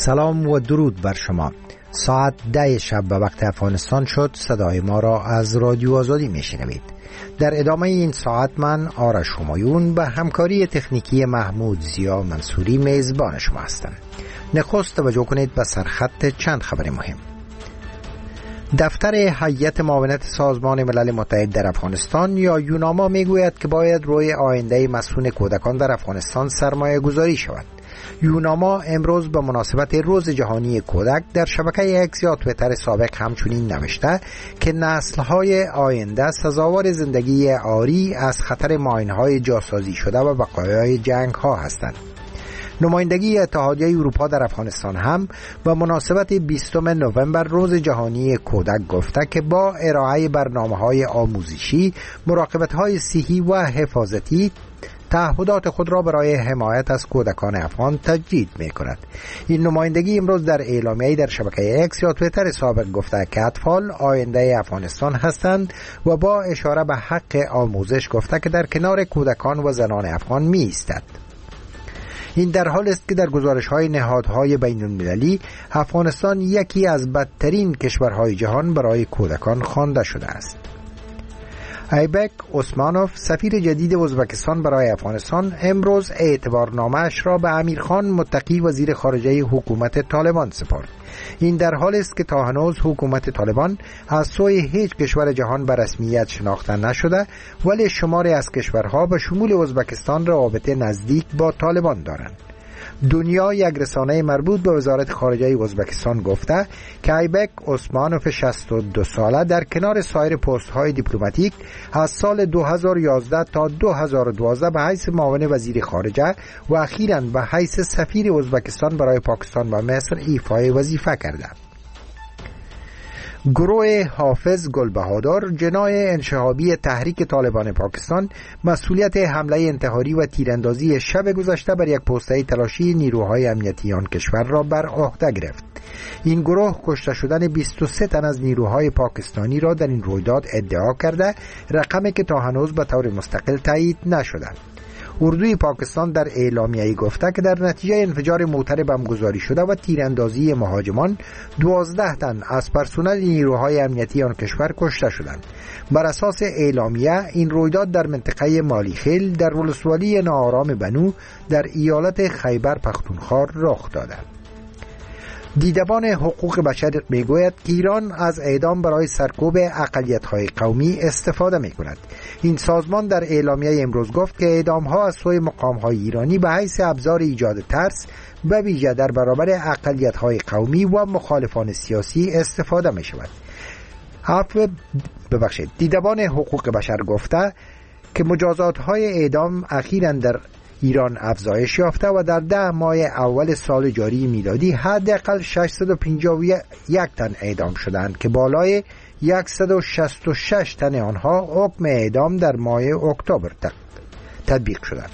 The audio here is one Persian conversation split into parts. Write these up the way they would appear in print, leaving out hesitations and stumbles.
سلام و درود بر شما. ساعت 10 شب به وقت افغانستان شد. صدای ما را از رادیو آزادی میشنوید. در ادامه این ساعت من آرش همایون به همکاری تکنیکی محمود زیا منصوری میزبان شما هستم. نخست توجه کنید به سرخط چند خبر مهم. دفتر هیئت معاونت سازمان ملل متحد در افغانستان یا یوناما میگوید که باید روی آینده مسئول کودکان در افغانستان سرمایه گذاری شود. یوناما امروز به مناسبت روز جهانی کودک در شبکه اکس یا توییتر سابق همچنین نوشته که نسل‌های آینده سزاوار زندگی عاری از خطر ماین‌های جاسازی شده و بقایای جنگ‌ها هستند. نمایندگی اتحادیه اروپا در افغانستان هم به مناسبت 20 نوامبر روز جهانی کودک گفته که با ارائه برنامه‌های آموزشی، مراقبت‌های صحی و حفاظتی تعهدات خود را برای حمایت از کودکان افغان تجدید می‌کند. این نمایندگی امروز در اعلامیه‌ای در شبکه اکس یا توییتر سابق گفته که اطفال آینده افغانستان هستند و با اشاره به حق آموزش گفته که در کنار کودکان و زنان افغان می‌ایستد. این در حال است که در گزارش‌های نهادهای بین‌المللی افغانستان یکی از بدترین کشورهای جهان برای کودکان خوانده شده است. ایبک اسمانوف سفیر جدید ازبکستان برای افغانستان امروز اعتبارنامه‌اش را به امیرخان متقی وزیر خارجه حکومت طالبان سپرد. این در حال است که تا هنوز حکومت طالبان از سوی هیچ کشور جهان به رسمیت شناخته نشده، ولی شماری از کشورها به شمول ازبکستان رابطه نزدیک با طالبان دارند. دنیا یک رسانه مربوط به وزارت خارجه ازبکستان گفته که ایبک اسمانوف 62 ساله در کنار سایر پست های دیپلماتیک از سال 2011 تا 2012 به حیث معاون وزیر خارجه و اخیراً به حیث سفیر ازبکستان برای پاکستان و مصر ایفای وظیفه کرده. گروه حافظ گلبهادر جناح انشهابی تحریک طالبان پاکستان مسئولیت حمله انتحاری و تیراندازی شب گذشته بر یک پوسته تلاشی نیروهای امنیتی آن کشور را بر عهده گرفت. این گروه کشته شدن 23 تن از نیروهای پاکستانی را در این رویداد ادعا کرده، رقمی که تا هنوز به طور مستقل تایید نشده. اردوی پاکستان در اعلامیه‌ای گفته که در نتیجه انفجار موتر بمبگذاری شده و تیراندازی مهاجمان 12 تن از پرسنل نیروهای امنیتی آن کشور کشته شدند. بر اساس اعلامیه این رویداد در منطقه مالیخیل در ولسوالی ناآرام بنو در ایالت خیبر پختونخوا رخ داده. دیدبان حقوق بشر میگوید که ایران از اعدام برای سرکوب اقلیت‌های قومی استفاده میکند. این سازمان در اعلامیه امروز گفت که اعدام‌ها از سوی مقام‌های ایرانی به حیث ابزار ایجاد ترس به ویژه در برابر اقلیت‌های قومی و مخالفان سیاسی استفاده می‌شود. دیدبان حقوق بشر گفته که مجازات‌های اعدام اخیراً در ایران افزایش یافته و در 10 ماه اول سال جاری میلادی حداقل 651 تن اعدام شدند که بالای 166 تن آنها حکم اعدام در ماه اکتبر تطبیق شدند.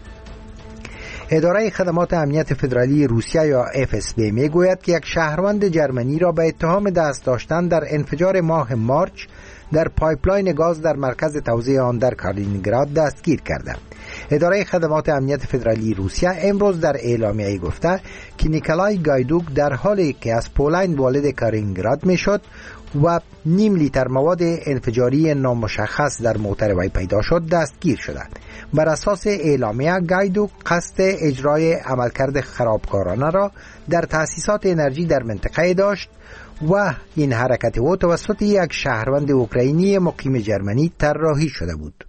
اداره خدمات امنیت فدرالی روسیه یا FSB میگوید که یک شهروند جرمنی را به اتهام دست داشتن در انفجار ماه مارچ در پایپلاین گاز در مرکز توزیع آن در کالینینگراد دستگیر کرده. اداره خدمات امنیت فدرالی روسیه امروز در اعلامیه‌ای گفته که نیکلای گایدوک در حالی که از پولند وارد کالینینگراد میشد و نیم لیتر مواد انفجاری نامشخص در موتر وی پیدا شد دستگیر شده. بر اساس اعلامیه گایدوک قصد اجرای عملکرد خرابکارانه را در تأسیسات انرژی در منطقه داشت و این حرکت او توسط یک شهروند اوکراینی مقیم جرمنی طراحی شده بود.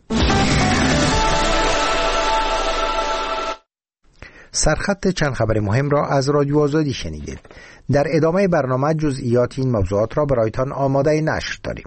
سرخط چند خبر مهم را از رادیو آزادی شنیدید. در ادامه برنامه جزئیات این موضوعات را برایتان آماده نشر داریم.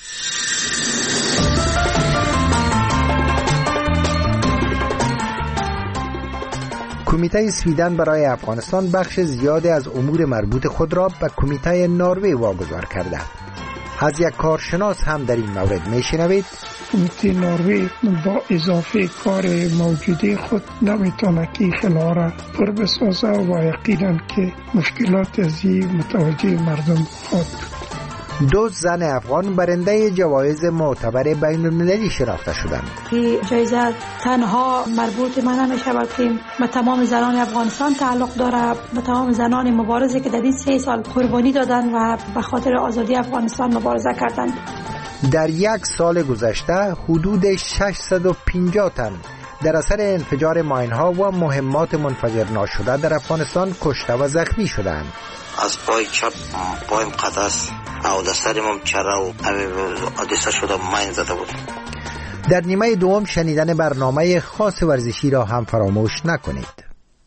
کمیته سویدن برای افغانستان بخش زیادی از امور مربوط خود را به کمیته نروژ واگذار کرده. از یک کارشناس هم در این مورد میشنوید. کمیته نروژ با اضافه کار موجودی خود نمیتونه که خلا را پر بسازه و یقینا که مشکلات ازی متوجه مردم خود. دو زن افغان برنده جوایز معتبر بین المللی شناخته شدند. این جایزه تنها مربوط من نمیشه بلکه به تمام زنان افغانستان تعلق داره، به تمام زنان مبارزه که در این 3 سال قربانی دادن و به خاطر آزادی افغانستان مبارزه کردند. در 1 سال گذشته حدود 650 تن در اثر انفجار ماین‌ها و مهمات منفجر ناشده در افغانستان کشته و زخمی شدند. از پای چپ پایم قطع است او در سرم چره و حادثه شده ماین زده بود. در نیمه دوم شنیدن برنامه خاص ورزشی را هم فراموش نکنید.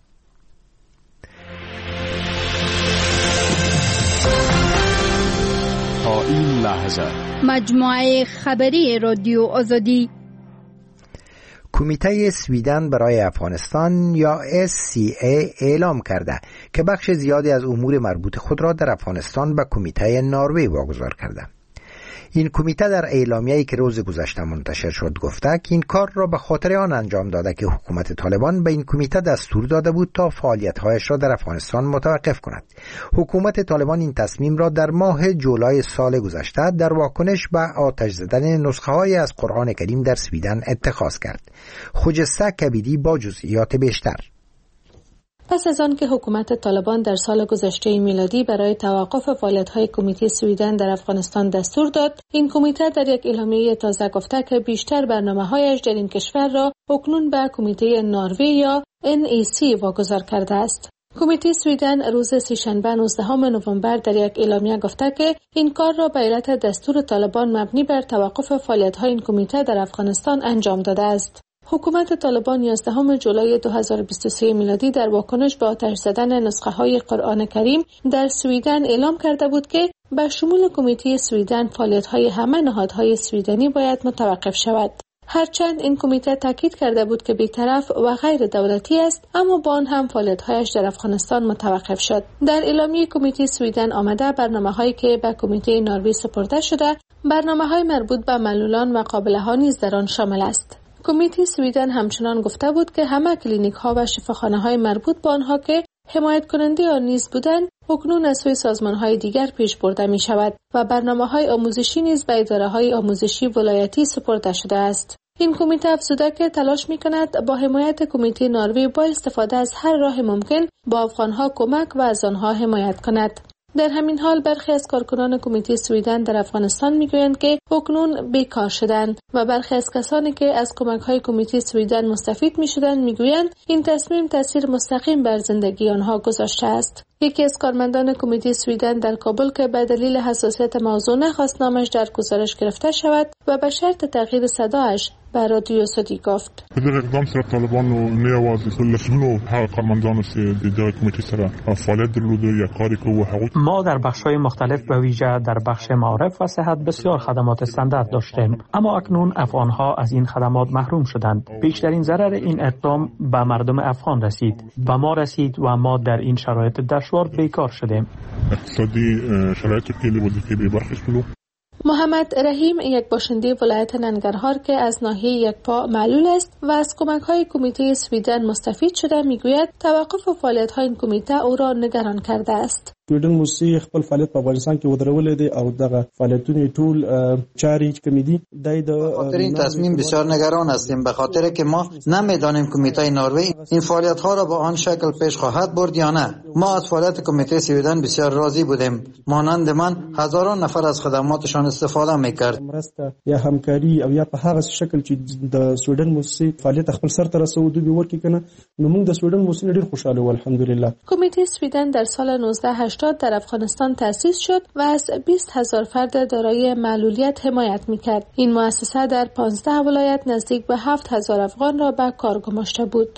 تا این لحظه مجموعه خبری رادیو آزادی. کمیته سویدن برای افغانستان یا SCA اعلام کرده که بخش زیادی از امور مربوط خود را در افغانستان به کمیته نروژ واگذار کرده. این کمیته در اعلامیه‌ای که روز گذشته منتشر شد گفته که این کار را به خاطر آن انجام داده که حکومت طالبان به این کمیته دستور داده بود تا فعالیت‌هایش را در افغانستان متوقف کند. حکومت طالبان این تصمیم را در ماه جولای سال گذشته در واکنش به آتش زدن نسخه‌های از قرآن کریم در سویدن اتخاذ کرد. خجسته کبیری با جزئیات بیشتر. پس از آن که حکومت طالبان در سال گذشته میلادی برای توقف فعالیت‌های کمیته سویدن در افغانستان دستور داد، این کمیته در یک اعلامیه تازه گفته که بیشتر برنامه‌هایش در این کشور را اکنون به کمیته نروژ یا NEC واگذار کرده است. کمیته سویدن روز سه‌شنبه 19 نوامبر در یک اعلامیه گفته که این کار را به علت دستور طالبان مبنی بر توقف فعالیت‌های این کمیته در افغانستان انجام داده است. حکومت طالبان 11 جولای 2023 میلادی در واکنش به آتش زدن نسخه‌های قرآن کریم در سویدن اعلام کرده بود که به شمول کمیته سویدن فعالیت‌های همه نهادهای سویدنی باید متوقف شود. هرچند این کمیته تاکید کرده بود که بی‌طرف و غیر دولتی است، اما با آن هم فعالیت‌هایش در افغانستان متوقف شد. در اعلامیه کمیته سویدن آمده برنامه‌هایی که به کمیته نروژ سپرده شده، برنامه‌های مربوط به معلولان و قابله‌ها نیز در آن شامل است. کمیته سویدن همچنان گفته بود که همه کلینیک‌ها و شفاخانه‌های مربوط به آنها که حمایت کننده آن نیز بودند، اکنون از سوی سازمان‌های دیگر پیش برده می‌شود و برنامه‌های آموزشی نیز به اداره‌های آموزشی ولایتی سپرده شده است. این کمیته افزوده که تلاش می‌کند با حمایت کمیته نروژ با استفاده از هر راه ممکن با افغان‌ها کمک و از آنها حمایت کند. در همین حال برخی از کارکنان کمیته سویدن در افغانستان میگویند که اکنون بیکار شدند و برخی از کسانی که از کمک‌های کمیته سویدن مستفید می‌شدند میگویند این تصمیم تاثیر مستقیم بر زندگی آنها گذاشته است. یکی از کارمندان کمیته سویدن در کابل که به دلیل حساسیت موضوع نخواست نامش در گزارش گرفته شود و به شرط تغییر صدایش به رادیو آزادی گفت. در اقدام سره طالبانو نه یوازې لسونو هغه کارمندانو چې د دغه کمیټې سره فعالیت درلوده یا کاری کوو هغوی ما در بخش‌های مختلف به ویژه در بخش معارف و صحت بسیار خدمات استاندارد داشتیم، اما اکنون افغان‌ها از این خدمات محروم شدند. بیشترین ضرر این اقدام به مردم افغان رسید، به ما رسید و ما در این شرایط دشوار بیکار شدیم. اقتصادی شرایط خیلی وظیفه به برخش شد. محمد رحیم یک باشنده ولایت ننگرهار که از ناحیه یکپا معلول است و از کمک‌های کمیته سویدن مستفید شده میگوید توقف فعالیت‌های این کمیته او را نگران کرده است. سویډن موسسې خپل فعالیت په افغانستان کې ودرولې دي او دغه فعالیتونه ټول چاري کوي دي خاطر این تصمیم بسیار نگران هستیم به خاطر که ما نمیدانیم کمیته نروژ این فعالیت ها را با آن شکل پیش خواهد برد یا نه. ما از فعالیت کمیته سویدن بسیار راضی بودیم. مانند من هزاران نفر از خدماتشان استفاده میکرد. مرسته یا همکاری او یا په هغه شکل چې د سویډن موسسې فعالیت خپل سر ته رسوي ورکی کنه نو موږ د سویډن موسسې ډیر خوشاله و الحمدلله. کمیته سویدن در سال 1980 در افغانستان تأسیس شد و از 20,000 فرد دارای معلولیت حمایت میکرد. این مؤسسه در 15 ولایت نزدیک به 7,000 افغان را به کار گماشته بود.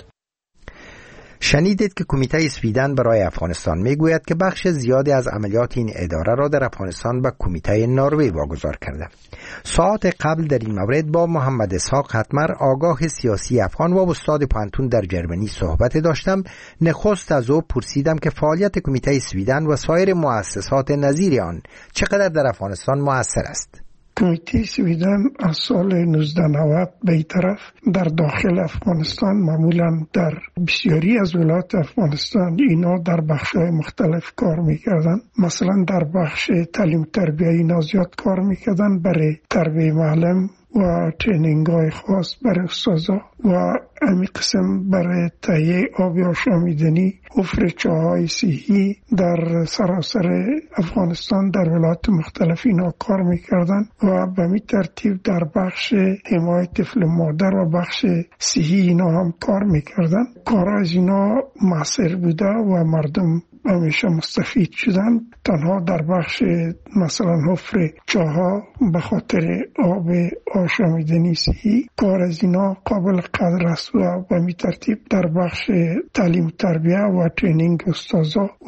شنیدید که کمیته سویدن برای افغانستان میگوید که بخش زیادی از عملیات این اداره را در افغانستان به کمیته نروژ واگذار کرده. ساعت قبل در این مورد با محمد اسحاق حتمر آگاه سیاسی افغان و استاد پانتون در جرمنی صحبت داشتم. نخست از او پرسیدم که فعالیت کمیته سویدن و سایر مؤسسات نظیر آن چقدر در افغانستان مؤثر است. کمیته سویدن از سال 1990 به طرف در داخل افغانستان معمولا در بسیاری از ولایات افغانستان اینا در بخش‌های مختلف کار میکردن. مثلا در بخش تعلیم تربیه اینا زیاد کار میکردن برای تربیه معلم و ترینینگ های خاص برای استادا و همین قسم برای تهیه آب آشامیدنی حفر چاهای صحی در سراسر افغانستان در ولایات مختلف اینا کار میکردن و به می ترتیب در بخش حمایت طفل مادر و بخش صحی اینا هم کار میکردن. کار از اینا مؤثر بوده و مردم همیشه مستفید شدن. تنها در بخش مثلا حفر چاها به خاطر آب آشامیدنی صحی کار از اینا قابل قدر است و به می ترتیب در بخش تعلیم تربیه و ترینینگ استادا و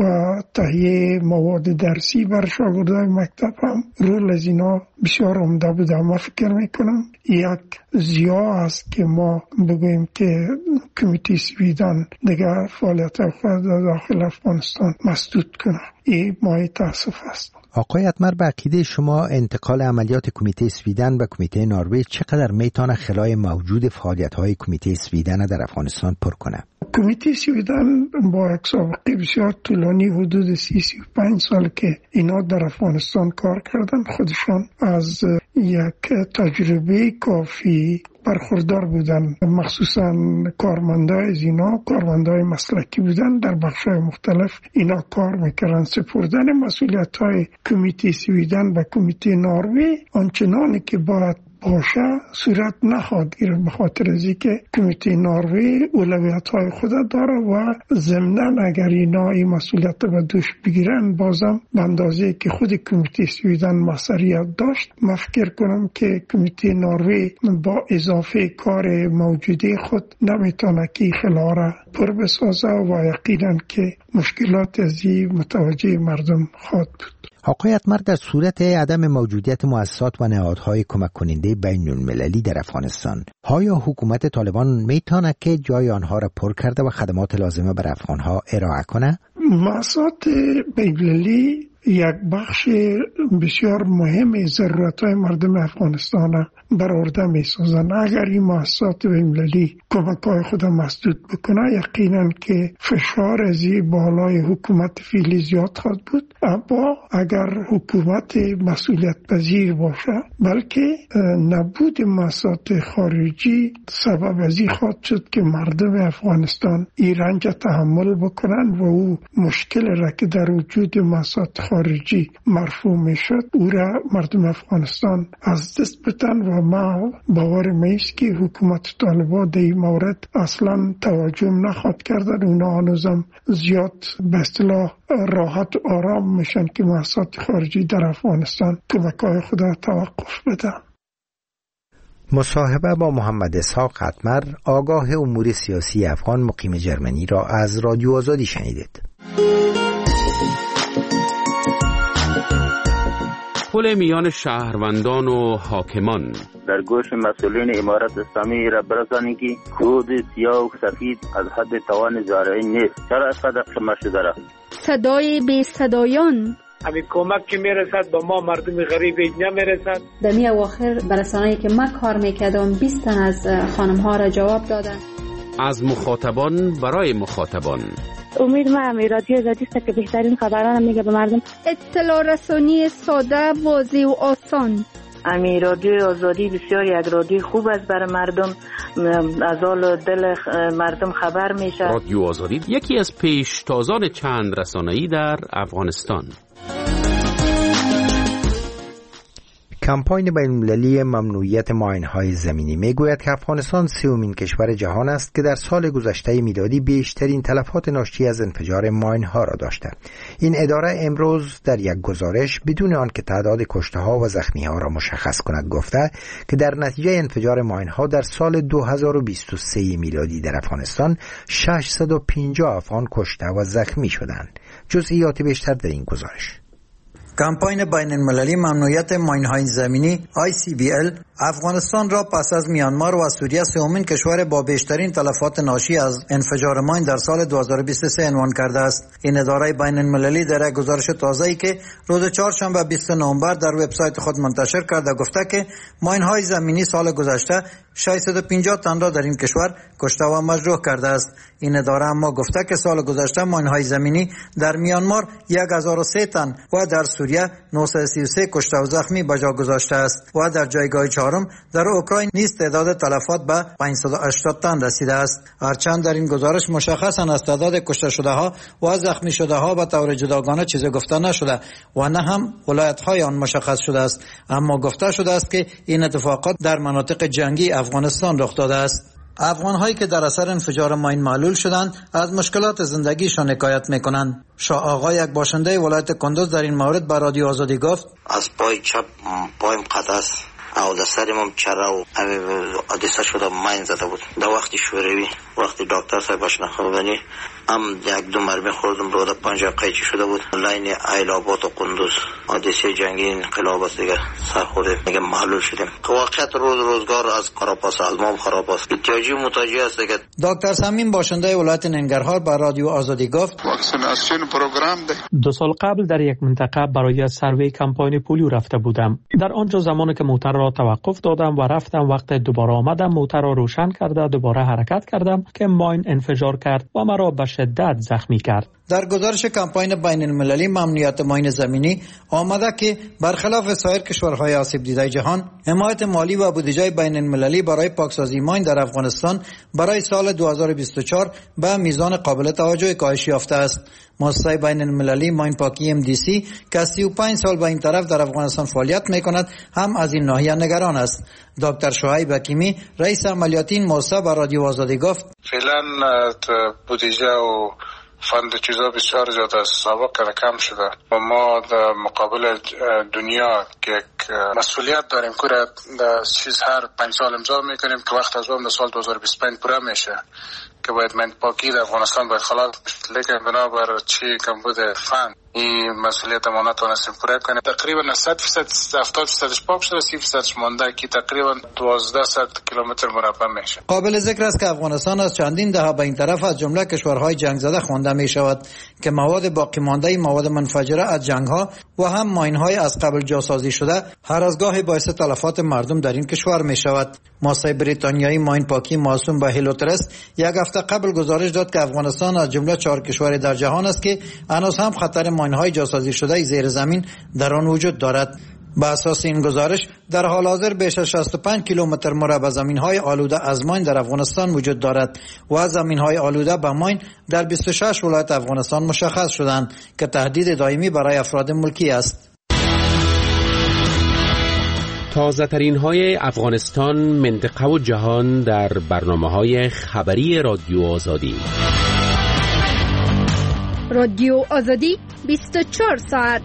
تهیه مواد درسی بر شاگردای مکتب هم رول از اینا بسیار عمده بوده. ما فکر میکنم یک زیاد است که ما بگوییم که کمیته سویدن دیگر فعالیت خود داخل افغانستان مسدود کنه. این مایه تاسف است. آقای اتمر، به عقیده شما انتقال عملیات کمیته سویدن به کمیته نروژ چقدر میتونه خلای موجود فعالیت‌های کمیته سویدن در افغانستان پر کنه؟ کمیته سویدن با یک سابقه بسیار طولانی حدود 35 سال که اینا در افغانستان کار کردن، خودشان از یک تجربه کافی برخوردار بودن. مخصوصا کارمندای از اینا کارمندای مسلکی بودن، در بخش‌های مختلف اینا کار میکردن. سپردن مسئولیت‌های کمیته سویدن به کمیته نروژ آنچنانی که باید باشه صورت نخواهد گیرد، به خاطر از اینکه کمیته نروژ اولویت‌های خود داره و ضمناً اگر اینا این مسئولیت به دوش بگیرن بازم به اندازه که خود کمیته سویدن مسئولیت داشت، من فکر کنم که کمیته نروژ با اضافه کار موجودی خود نمیتونه که خلا را پر بسازه و یقینا که مشکلات ازی متوجه مردم خواهد بود. آقای اتمر، در صورت عدم موجودیت مؤسسات و نهادهای کمک کننده بین المللی در افغانستان، آیا حکومت طالبان میتونه که جای آنها را پر کرده و خدمات لازمه بر افغانها ارائه کنه؟ مؤسسات بین المللی یک بخش بسیار مهم ضرورت‌های مردم افغانستان برآورده می‌سازند. اگر این مؤسسات بین‌المللی کمک‌های خود مسدود بکنه، یقینا که فشار از بالای حکومت فعلی زیاد خواهد بود. اما اگر حکومت مسئولیت پذیر باشه، بلکه نبود مؤسسات خارجی سبب از این خواهد شد که مردم افغانستان این رنج تحمل بکنن و او مشکل را که در وجود مؤسسات خارجی مرفوع میشد او را مردم افغانستان از دست بدن و ما باورم است که حکومت طالبان در این مورد اصلا توجه نخواهد کردن. اونا هنوزم زیاد به اصطلاح راحت و آرام میشن که مؤسسات خارجی در افغانستان کمک‌های خود توقف بدن. مصاحبه با محمد اسحاق اتمر، آگاه امور سیاسی افغان مقیم جرمنی را از رادیو آزادی شنیدید. پل میان شهروندان و حاکمان در گوش مسئولین امارت اسلامی را برسانی که خود سیاه و سفید از حد توان زارعی نیست. چرا از قدر خمار شده را؟ صدای بی صدایان همین کمک که میرسد با ما مردم غریب نمیرسد. در می اواخر برسانه‌ای که من کار میکردم 20 تن از خانم ها را جواب دادن. از مخاطبان برای مخاطبان. امید من رادیو آزادی است که بهترین خبران میگه به مردم. اطلاع رسانی ساده، واضح و آسان. امی رادیو آزادی بسیار یک رادیو خوب است برای مردم، از حال دل مردم خبر میشه. رادیو آزادی یکی از پیشتازان چند رسانه‌ای در افغانستان. کمپاین بین‌المللی ممنوعیت ماین‌های زمینی میگوید که افغانستان سومین کشور جهان است که در سال گذشته میلادی بیشترین تلفات ناشی از انفجار ماین‌ها را داشته. این اداره امروز در یک گزارش بدون آنکه تعداد کشته‌ها و زخمی‌ها را مشخص کند گفته که در نتیجه انفجار ماین‌ها در سال 2023 میلادی در افغانستان 650 افغان کشته و زخمی شدند. جزئیات بیشتر در این گزارش. کمپاین بین المللی ممنوعیت ماین‌های زمینی ICBL افغانستان را پس از میانمار و سوریه سومین کشور با بیشترین تلفات ناشی از انفجار ماین در سال 2023 عنوان کرده است. این اداره بین المللی در گزارش تازه‌ای که روز چهارشنبه 20 نوامبر در وبسایت خود منتشر کرده گفته که ماین‌های زمینی سال گذشته 650 تن را در این کشور کشته و مجروح کرده است. این اداره اما گفته که سال گذشته ماین‌های زمینی در میانمار 1003 تن و در سوریه 933 کشته و زخمی به جا گذاشته است و در جایگاه چهارم در اوکراین نیز تعداد تلفات به 580 تن رسیده است. هرچند در این گزارش مشخصاً از تعداد کشته شده ها و زخمی شده ها به طور جداگانه چیزی گفته نشده و نه هم ولایت‌های آن مشخص شده است، اما گفته شده است که این اتفاقات در مناطق جنگی افغانستان رخ داده است. افغان‌هایی که در اثر انفجار ماین معلول شدند از مشکلات زندگیشان حکایت می‌کنند. شاه آقا، یک باشنده ولایت کندوز، در این مورد به رادیو آزادی گفت: از پای چپ پایم قطع است او در سرم چرا و حادثه شده ماین زده بود. در وقتی شوروی وقتی دکتر صاحب باشنه خوردنی هم یک دو مرمی خوردم رو در پنجه قیچی شده بود. لاین ایلابات و کندوز حادثه جنگی انقلاب است دیگه، سر خورده میگه معلول شدیم. واقعیت روزگار از خراباست، المام خراباست، احتیاجی متوجه است دیگه. دکتر سمیم باشنده ولایت ننگرهار به رادیو آزادی گفت: واکسیناسیون پروگرام ده. 2 سال قبل در یک منطقه برای سروی کمپاین پولیو رفته بودم. در آنجا زمانی که موتر را توقف دادم و رفتم، وقت دوباره آمدم موتر را روشن کرده دوباره حرکت کردم که ماین انفجار کرد و مرا به شدت زخمی کرد. در گزارش کمپاین بین المللی ممنوعیت ماین زمینی آمده که برخلاف سایر کشورهای آسیب دیده جهان، حمایت مالی و بودجه بین المللی برای پاکسازی ماین در افغانستان برای سال 2024 به میزان قابل توجه کاهش یافته است. مؤسسه بین المللی ماین پاکی MDC که 35 سال به این طرف در افغانستان فعالیت میکند هم از این ناحیه نگران است. دکتر شعیب حکیمی، رئیس عملیاتی این مؤسسه، به رادیو آزادی گفت: فعلا بودجه و فند چیزا بسیار زیاده از سابق کم شده و ما در مقابل دنیا که یک مسئولیت داریم که چیز هر 5 سال امضا میکنیم که وقت از اون در سال 2025 پوره میشه که باید من پاکی در افغانستان باید خلاص بشه، لیکن بنابر چی کمبود فند این مسئولیت ما نتونستیم پوره کنیم. تقریبا 100% 70% پاک شده، 30% مونده که تقریبا 1200 کیلومتر مربع میشه. قابل ذکر است که افغانستان از چندین دهه به این طرف از جمله کشورهای جنگ زده خوانده می شود که مواد باقی مانده مواد منفجره از جنگ ها و هم ماین های از قبل جاسازی شده هر از گاهی باعث تلفات مردم در این کشور می شود. مؤسسه بریتانیایی ماین پاکی موسوم به هیلوترست یک هفته قبل گزارش داد که افغانستان از جمله 4 کشور در جهان است که هنوز هم خطر ماین‌های جاسازی شده زیر زمین در آن وجود دارد. به اساس این گزارش در حال حاضر بیش از 65 کیلومتر مربع زمین‌های آلوده از ماین در افغانستان وجود دارد و زمین‌های آلوده به ماین در 26 ولایت افغانستان مشخص شدند که تهدید دائمی برای افراد ملکی است. تازه ترین های افغانستان، منطقه و جهان در برنامه‌های خبری رادیو آزادی. رادیو آزادی 24 ساعت.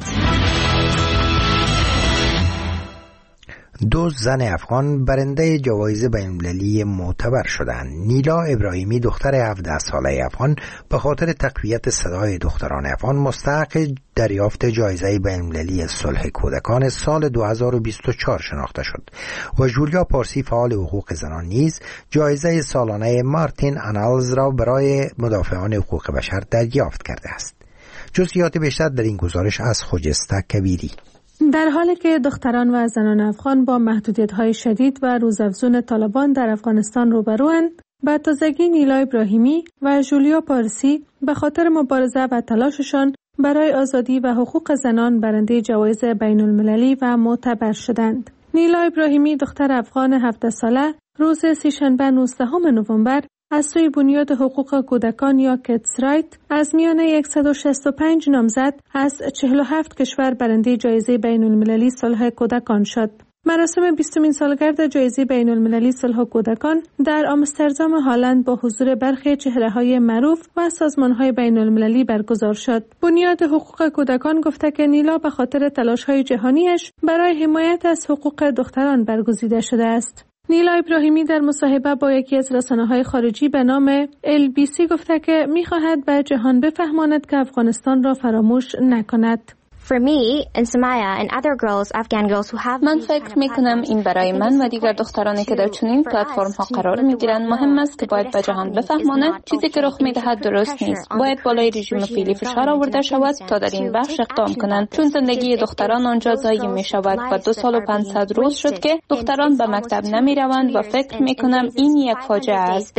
2 زن افغان برنده جوایز بین‌المللی معتبر شدند. نیلا ابراهیمی، دختر 17 ساله افغان، به خاطر تقویت صدای دختران افغان مستحق دریافت جایزه بین‌المللی صلح کودکان سال 2024 شناخته شد و جولیا پارسی، فعال حقوق زنان، نیز جایزه سالانه مارتین آنالز را برای مدافعان حقوق بشر دریافت کرده است. جزئیات بیشتر در این گزارش از خجسته کبیری. در حالی که دختران و زنان افغان با محدودیت‌های شدید و روزافزون طالبان در افغانستان روبروند، به تازگی نیلا ابراهیمی و جولیا پارسی به خاطر مبارزه و تلاششان برای آزادی و حقوق زنان برنده جوایز بین‌المللی و معتبر شدند. نیلا ابراهیمی، دختر افغان 17 ساله، روز سه‌شنبه 19 نوامبر از سوی بنیاد حقوق کودکان یا کیدز رایت از میان 165 نامزد از 47 کشور برنده جایزه بین‌المللی صلح کودکان شد. مراسم 20مین سالگرد جایزه بین‌المللی صلح کودکان در آمستردام هلند با حضور برخی چهره‌های معروف و سازمان‌های بین‌المللی برگزار شد. بنیاد حقوق کودکان گفته که نیلا به خاطر تلاش‌های جهانیش برای حمایت از حقوق دختران برگزیده شده است. نیلا ابراهیمی در مصاحبه با یکی از رسانه‌های خارجی به نام LBC گفته که می‌خواهد به جهان بفهماند که افغانستان را فراموش نکند. من فکر میکنم این برای من و دیگر دخترانی که در چنین پلتفرم ها قرار میگیرند مهم است که باید به جهان بفهمانند چیزی که رخ میدهد درست نیست. باید بالای رژیم فعلی فشار آورده شود تا در این بخش اقدام کنند، چون زندگی دختران آنجا ضایع می شود و 2 سال و 500 روز شد که دختران به مکتب نمی روند و فکر می کنم این یک فاجعه است.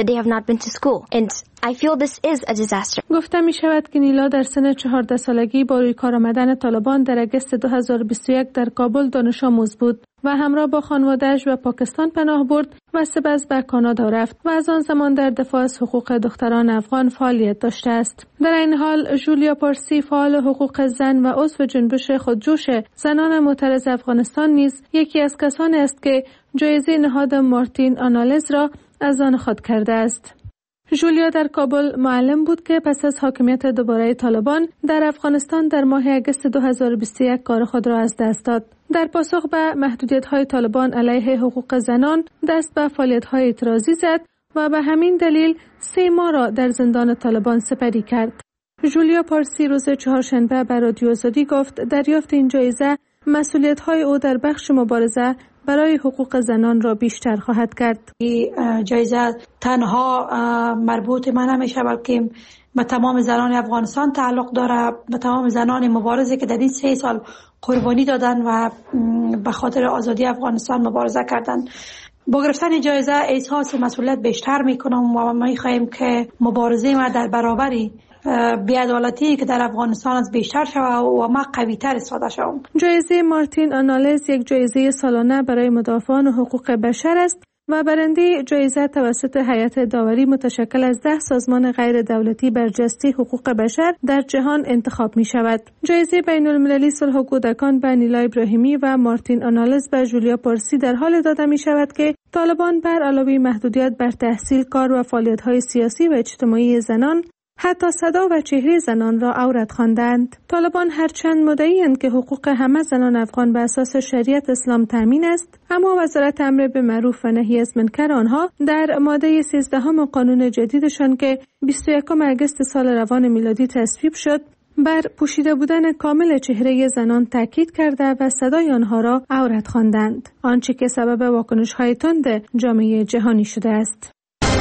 گفته می شود که نیلا در سن 14 سالگی با روی کار آمدن طالبان در اگست 2021 در کابل دانش آموز بود و همراه با خانواده‌اش به پاکستان پناه برد و سپس به کانادا رفت و از آن زمان در دفاع از حقوق دختران افغان فعالیت داشته است. در این حال جولیا پارسی، فعال حقوق زن و عضو جنبش خودجوش زنان معترض افغانستان نیز یکی از کسانی است که جایزه نهاد مارتین آنالز را از آن خود کرده است. جولیا در کابل معلم بود که پس از حاکمیت دوباره طالبان در افغانستان در ماه اگست 2021 کار خود را از دست داد. در پاسخ به محدودیت‌های طالبان علیه حقوق زنان دست به فعالیت‌های اعتراضی زد و به همین دلیل 3 ماه را در زندان طالبان سپری کرد. جولیا پارسی روز چهارشنبه به رادیو آزادی گفت دریافت این جایزه مسئولیت‌های او در بخش مبارزه برای حقوق زنان را بیشتر خواهد کرد. این جایزه تنها مربوط من نمیشه بلکه به تمام زنان افغانستان تعلق داره، به تمام زنان مبارزه که در این 3 سال قربانی دادن و به خاطر آزادی افغانستان مبارزه کردن. با گرفتن جایزه احساس مسئولیت بیشتر میکنم و ما میخواهیم که مبارزه ما در برابری بی‌عدالتی که در افغانستان از بیشتر شود و ما قوی‌تر استفاده شوم. جایزه مارتین آنالز یک جایزه سالانه برای مدافعان حقوق بشر است و برنده جایزه توسط هیئت داوری متشکل از 10 سازمان غیر دولتی برجسته حقوق بشر در جهان انتخاب می شود. جایزه بین المللی صلح و کودکان به نیلا ابراهیمی و مارتین آنالز به جولیا پارسی در حال داده می شود که طالبان بر علاوه محدودیت بر تحصیل، کار و فعالیت‌های سیاسی و اجتماعی زنان حتی صدا و چهره زنان را عورت خواندند. طالبان هرچند مدعی‌اند که حقوق همه زنان افغان به اساس شریعت اسلام تامین است، اما وزارت امر به معروف و نهی از منکر آنها در ماده 13 قانون جدیدشان که 21 اگست سال روان میلادی تصویب شد، بر پوشیده بودن کامل چهره زنان تاکید کرده و صدای آنها را عورت خواندند، آنچه که سبب واکنش‌های تند جامعه جهانی شده است.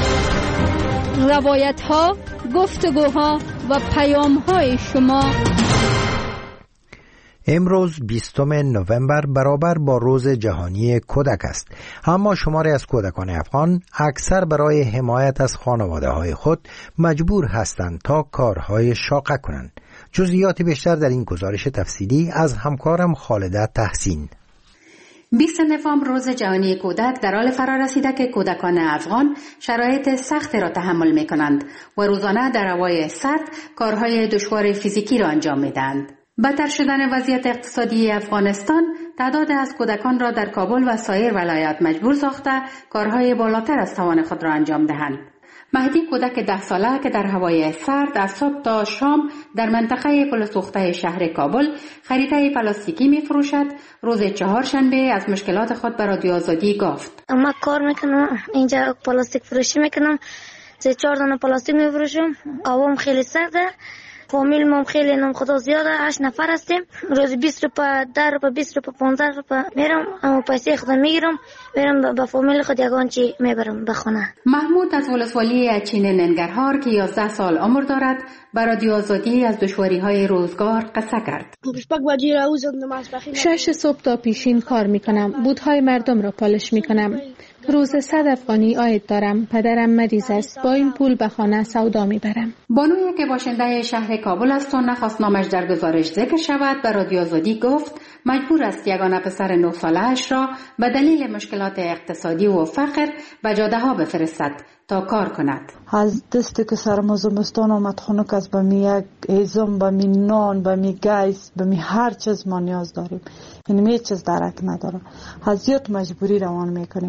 روایت‌ها، گفتگوها و پیام‌های شما. امروز 20 نوامبر برابر با روز جهانی کودک است، اما شماری از کودکان افغان اکثر برای حمایت از خانواده‌های خود مجبور هستند تا کارهای شاقه کنند. جزئیات بیشتر در این گزارش تفصیلی از همکارم خالده تحسین. 20 نوامبر روز جهانی کودک در حال فرا رسیده که کودکان افغان شرایط سخت را تحمل می کنند و روزانه در هوای سرد کارهای دشوار فیزیکی را انجام می دهند. بدتر شدن وضعیت اقتصادی افغانستان تعداد از کودکان را در کابل و سایر ولایات مجبور ساخته کارهای بالاتر از توان خود را انجام دهند. مهدی کودک 10 ساله که در هوای سرد از صبح تا شام در منطقه پل سوخته شهر کابل خریطه پلاستیکی می فروشد، روز چهارشنبه از مشکلات خود به رادیو آزادی گفت. ما کار میکنم اینجا پلاستیک فروشی میکنم، 4 دانه پلاستیک میفروشم، هوام خیلی سرده، فامیل ما خیلی نام خدا زیاده، 8 نفر هستیم، روز 20 روپیه 10 روپیه 20 روپیه 15 روپیه میرم، اما پیسه خودم میگیرم میرم به فامیل خود یگان چی میبرم به خونه. محمود از ولسوالی اچین ننگرهار که 11 سال عمر دارد بر رادیو آزادی از دشواری‌های روزگار قصه کرد. 6 صبح تا پیشین کار میکنم، بودهای مردم را پالش میکنم. روز 100 افغانی عاید دارم. پدرم مریض است، با این پول به خانه سودا میبرم. بانوی که باشنده شهر کابل است و نخواست نامش در گزارش ذکر شود بر رادیو آزادی گفت مجبور است یگانه پسر 9 ساله‌اش را به دلیل مشکلات اقتصادی و فقر به جاده ها بفرستد تا کار کند. از دستی که سرما زمستان آمد خنک است، به می یک ایزم، به می نان، به می گیس، به می هر چیز ما نیاز داریم. یعنی می چیز درک نداره. از زیاد مجبوری روان میکنیم. ولی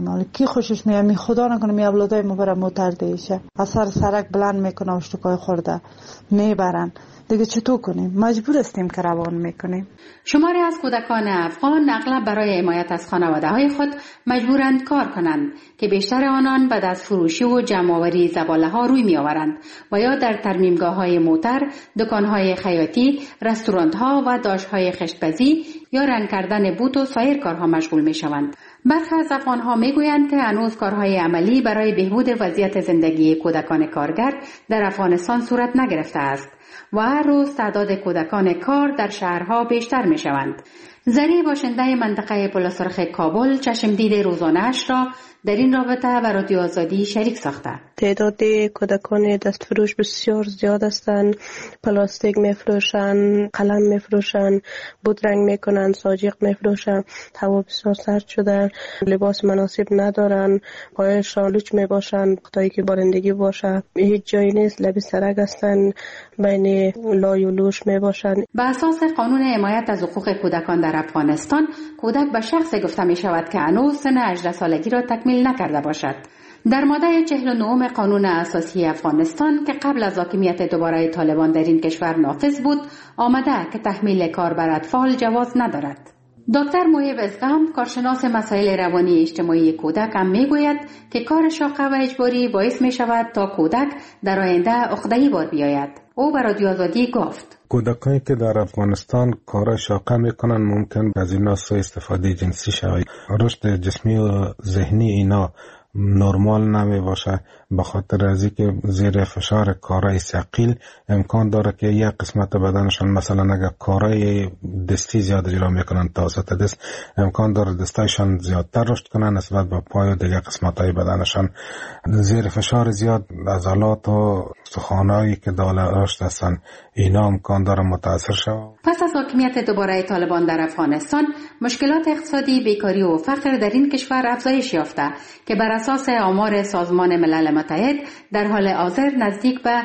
کی خوشش میاد؟ خدا نکنه می اولادای ما برای موتر دیشه از سر سرک بلند میکنه و اشتکای خورده میبرن. دیگه چطور کنیم؟ مجبور هستیم که روان میکنیم. شماری از کودکان افغان اغلب برای حمایت از خانواده های خود مجبورند کار کنند که بیشتر آنان به دست فروشی و جمع‌آوری زباله ها روی می آورند و یا در ترمیمگاه های موتر، دکان های خیاطی، رستوران ها و داش های خشت‌پزی یا رنگ کردن بوت و سایر کارها مشغول می شوند. برخی از افغان ها می گویند که هنوز کارهای عملی برای بهبود وضعیت زندگی کودکان کارگر در افغانستان صورت نگرفته است و هر روز تعداد کودکان کار در شهرها بیشتر می شوند. زری باشنده منطقه پلاسرخ کابل چشمدید روزانه‌اش را در این رابطه و رادیو آزادی شریک ساخته. تعداد کودکان دستفروش بسیار زیاد هستند. پلاستیک میفروشند، قلم میفروشند، بودرنگ میکنند، ساجق میفروشند. هوا بسیار سرد شده، لباس مناسب ندارند، پایشان لوچ میباشند، خدایی که بارندگی باشه هیچ جایی نیست، لب سرک هستند، بین لای و لوش میباشند. به اساس قانون حمایت از حقوق کودکان در افغانستان، کودک به شخص گفته می شود که هنوز سن 18 سالگی را تکمیل نکرده باشد. در ماده 49 قانون اساسی افغانستان که قبل از حاکمیت دوباره طالبان در این کشور نافذ بود، آمده که تحمیل کار بر اطفال جواز ندارد. دکتر محیب ازغم، کارشناس مسائل روانی اجتماعی کودک هم میگوید که کار شاقه و اجباری باعث می شود تا کودک در آینده عقده‌ای بار بیاید. او به رادیو آزادی گفت: کودکانی که در افغانستان کار شاقه میکنن ممکن از اینا سوء استفاده جنسی شود. رشد جسمی و ذهنی اینا نرمال نمی باشه، به خاطر از اینکه زیر فشار کارهای ثقیل امکان داره که یک قسمت بدنشان، مثلا اگر کارهای دستی زیاد اجرا میکنن توسط دست، امکان داره دستایشان زیادتر رشد کنن نسبت به پای و دیگر قسمتهای بدنشان. زیر فشار زیاد عضلات و استخوانایی که دارای رشد هستن اینا امکان داره متاثر شود. پس از حاکمیت دوباره طالبان در افغانستان، مشکلات اقتصادی، بیکاری و فقر در این کشور افزایش یافته که بر اساس آمار سازمان ملل متحد در حال حاضر نزدیک به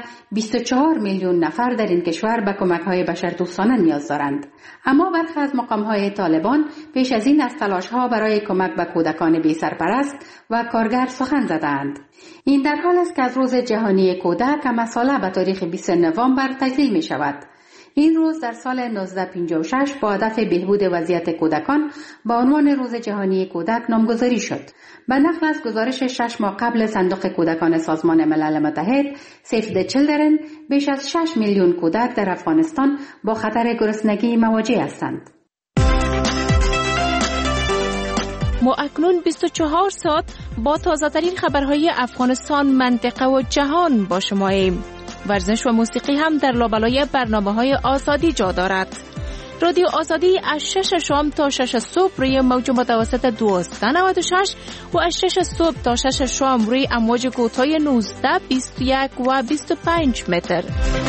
24 میلیون نفر در این کشور به کمک‌های بشردوستانه نیاز دارند. اما برخی از مقام‌های طالبان پیش از این از تلاش‌ها برای کمک به کودکان بی‌سرپرست و کارگر سخن زدند. این در حال است که از روز جهانی کودک مساله به تاریخ 20 نوامبر تجلیل می شود. این روز در سال 1956 با هدف بهبود وضعیت کودکان با عنوان روز جهانی کودک نامگذاری شد. به نقل از گزارش 6 ماه قبل صندوق کودکان سازمان ملل متحد Save the Children، بیش از 6 میلیون کودک در افغانستان با خطر گرسنگی مواجه هستند. ما اکنون 24 ساعت با تازه‌ترین خبرهای افغانستان، منطقه و جهان با شماییم. ورزش و موسیقی هم در لابلای برنامه‌های آزادی جا دارد. رادیو آزادی از 6 شام تا 6 صبح روی موج متوسط 1296 و از 6 صبح تا 6 شام روی امواج کوتاه 19، 21 و 25 متر.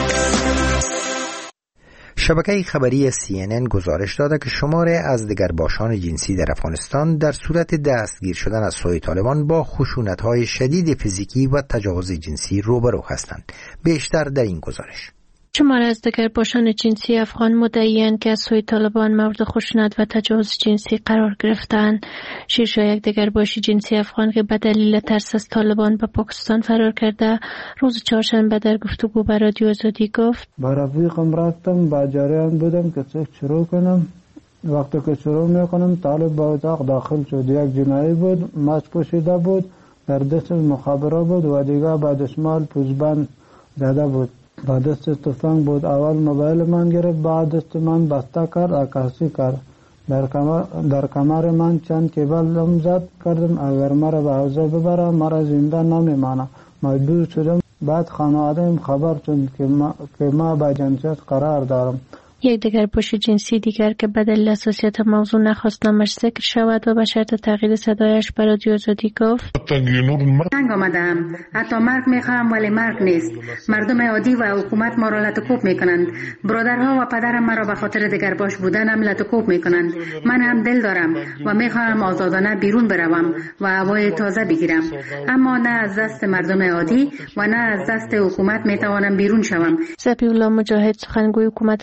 شبکه خبری CNN گزارش داده که شماره از دگرباشان جنسی در افغانستان در صورت دستگیر شدن از سوی طالبان با خشونت‌های شدید فیزیکی و تجاوز جنسی روبرو هستند. بیشتر در این گزارش. شماره از دگرباشان جنسی افغان مدعی‌اند که از سوی طالبان مورد خشونت و تجاوز جنسی قرار گرفتند. شیرجه یک دگرباش جنسی افغان که به دلیل ترس از طالبان به پاکستان فرار کرده، روز چهارشنبه در گفتگو با رادیو آزادی گفت: با رفیقم رفتم، با جریان بودم که چه شروع کنم. وقتی که شروع میکنم طالب به اتاق داخل شد. یک جنایی بود، ماسک پوشیده بود، در دست مخابره بود و دیگه با دستمال پوزبند زده بود. با دست تفنگ بود. اول موبایل من گرفت، بعد دست من بسته کرد، عکاسی کرد. در کمر من چند کیبل زد کردم اگر مرا به حوزه ببره مرا زنده نمیمانه. مجبور شدم. بعد خانواده‌ام خبر شد که ما با جنسیت قرار دارم. یک دگرباش جنسی دیگر که به دلیل حساسیت موضوع نخواست نامش ذکر شود و به شرط تغییر صدایش به رادیو آزادی گفت: تنگ آمدم، حتی مرگ میخواهم ولی مرگ نیست. مردم عادی و حکومت ما را لطکوب میکنند. برادرها و پدرم مرا به خاطر دگرباش بودنم لطکوب میکنند. من هم دل دارم و میخواهم آزادانه بیرون بروم و هوای تازه بگیرم، اما نه از دست مردم عادی و نه از دست حکومت میتوانم بیرون شوم. ذبیح الله مجاهد، سخنگوی حکومت طالبان،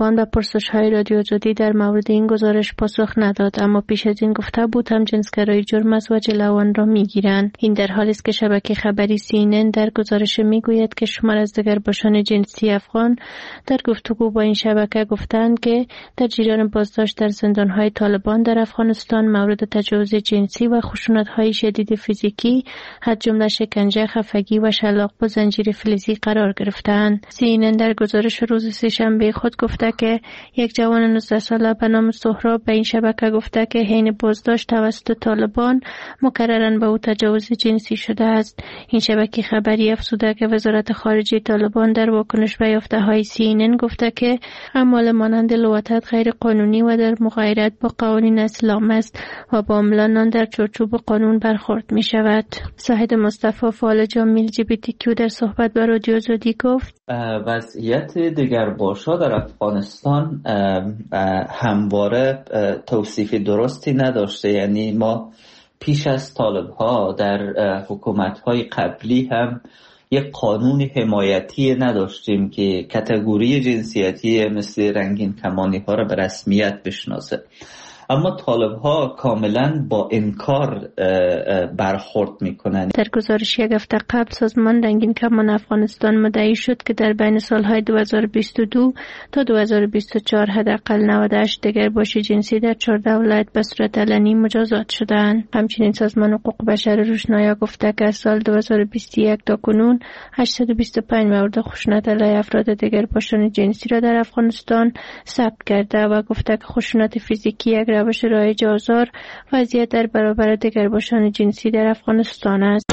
طالبان به پرسش‌های رادیو آزادی در مورد این گزارش پاسخ نداد، اما پیش از این گفته بود همجنسگرایی جرم است و جلو آن را می‌گیرند. این در حالی است که شبکه خبری CNN در گزارش می‌گوید که شمار از دگرباشان جنسی افغان در گفتگو با این شبکه گفتند که در جریان بازداشت در زندان‌های طالبان در افغانستان مورد تجاوز جنسی و خشونت‌های شدید فیزیکی، از جمله شکنجه، خفگی و شلاق با زنجیر فلزی قرار گرفتند. CNN در گزارش روز سه‌شنبه خود گفته که یک جوان 19 ساله به نام سهراب به این شبکه گفته که حین بازداشت توسط طالبان مکرراً به او تجاوز جنسی شده است. این شبکه خبری افزوده که وزارت خارجه طالبان در واکنش به یافته‌های CNN گفته که اعمال مانند لواطت غیر قانونی و در مغایرت با قوانین اسلام است و با عاملان آن در چارچوب قانون برخورد می شود. ساحد مصطفی فعال جامعه LGBTQ در صحبت با رادیو آزادی گفت وضعیت دگرباشا در افغانستان همواره توصیف درستی نداشته. یعنی ما پیش از طالب‌ها در حکومت‌های قبلی هم یک قانون حمایتی نداشتیم که کاتگوری جنسیتی مثل رنگین کمانی ها را به رسمیت بشناسه. اما طالب‌ها کاملا با انکار برخورد میکنن. در گزارش یک هفته قبل سازمان رنگین کمان افغانستان مدعی شد که در بین سالهای 2022 تا 2024 حداقل 98 دگرباشی جنسی در 14 ولایت به صورت علنی مجازات شدند. همچنین سازمان حقوق بشر روشنایا گفته که از سال 2021 تا کنون 825 مورد خشونت علیه افراد دگرباشان جنسی را در افغانستان ثبت کرده و گفته که خشونت فیزیکی یک روش رایج آزار وضعیت در برابر دگرباشان جنسی در افغانستان است.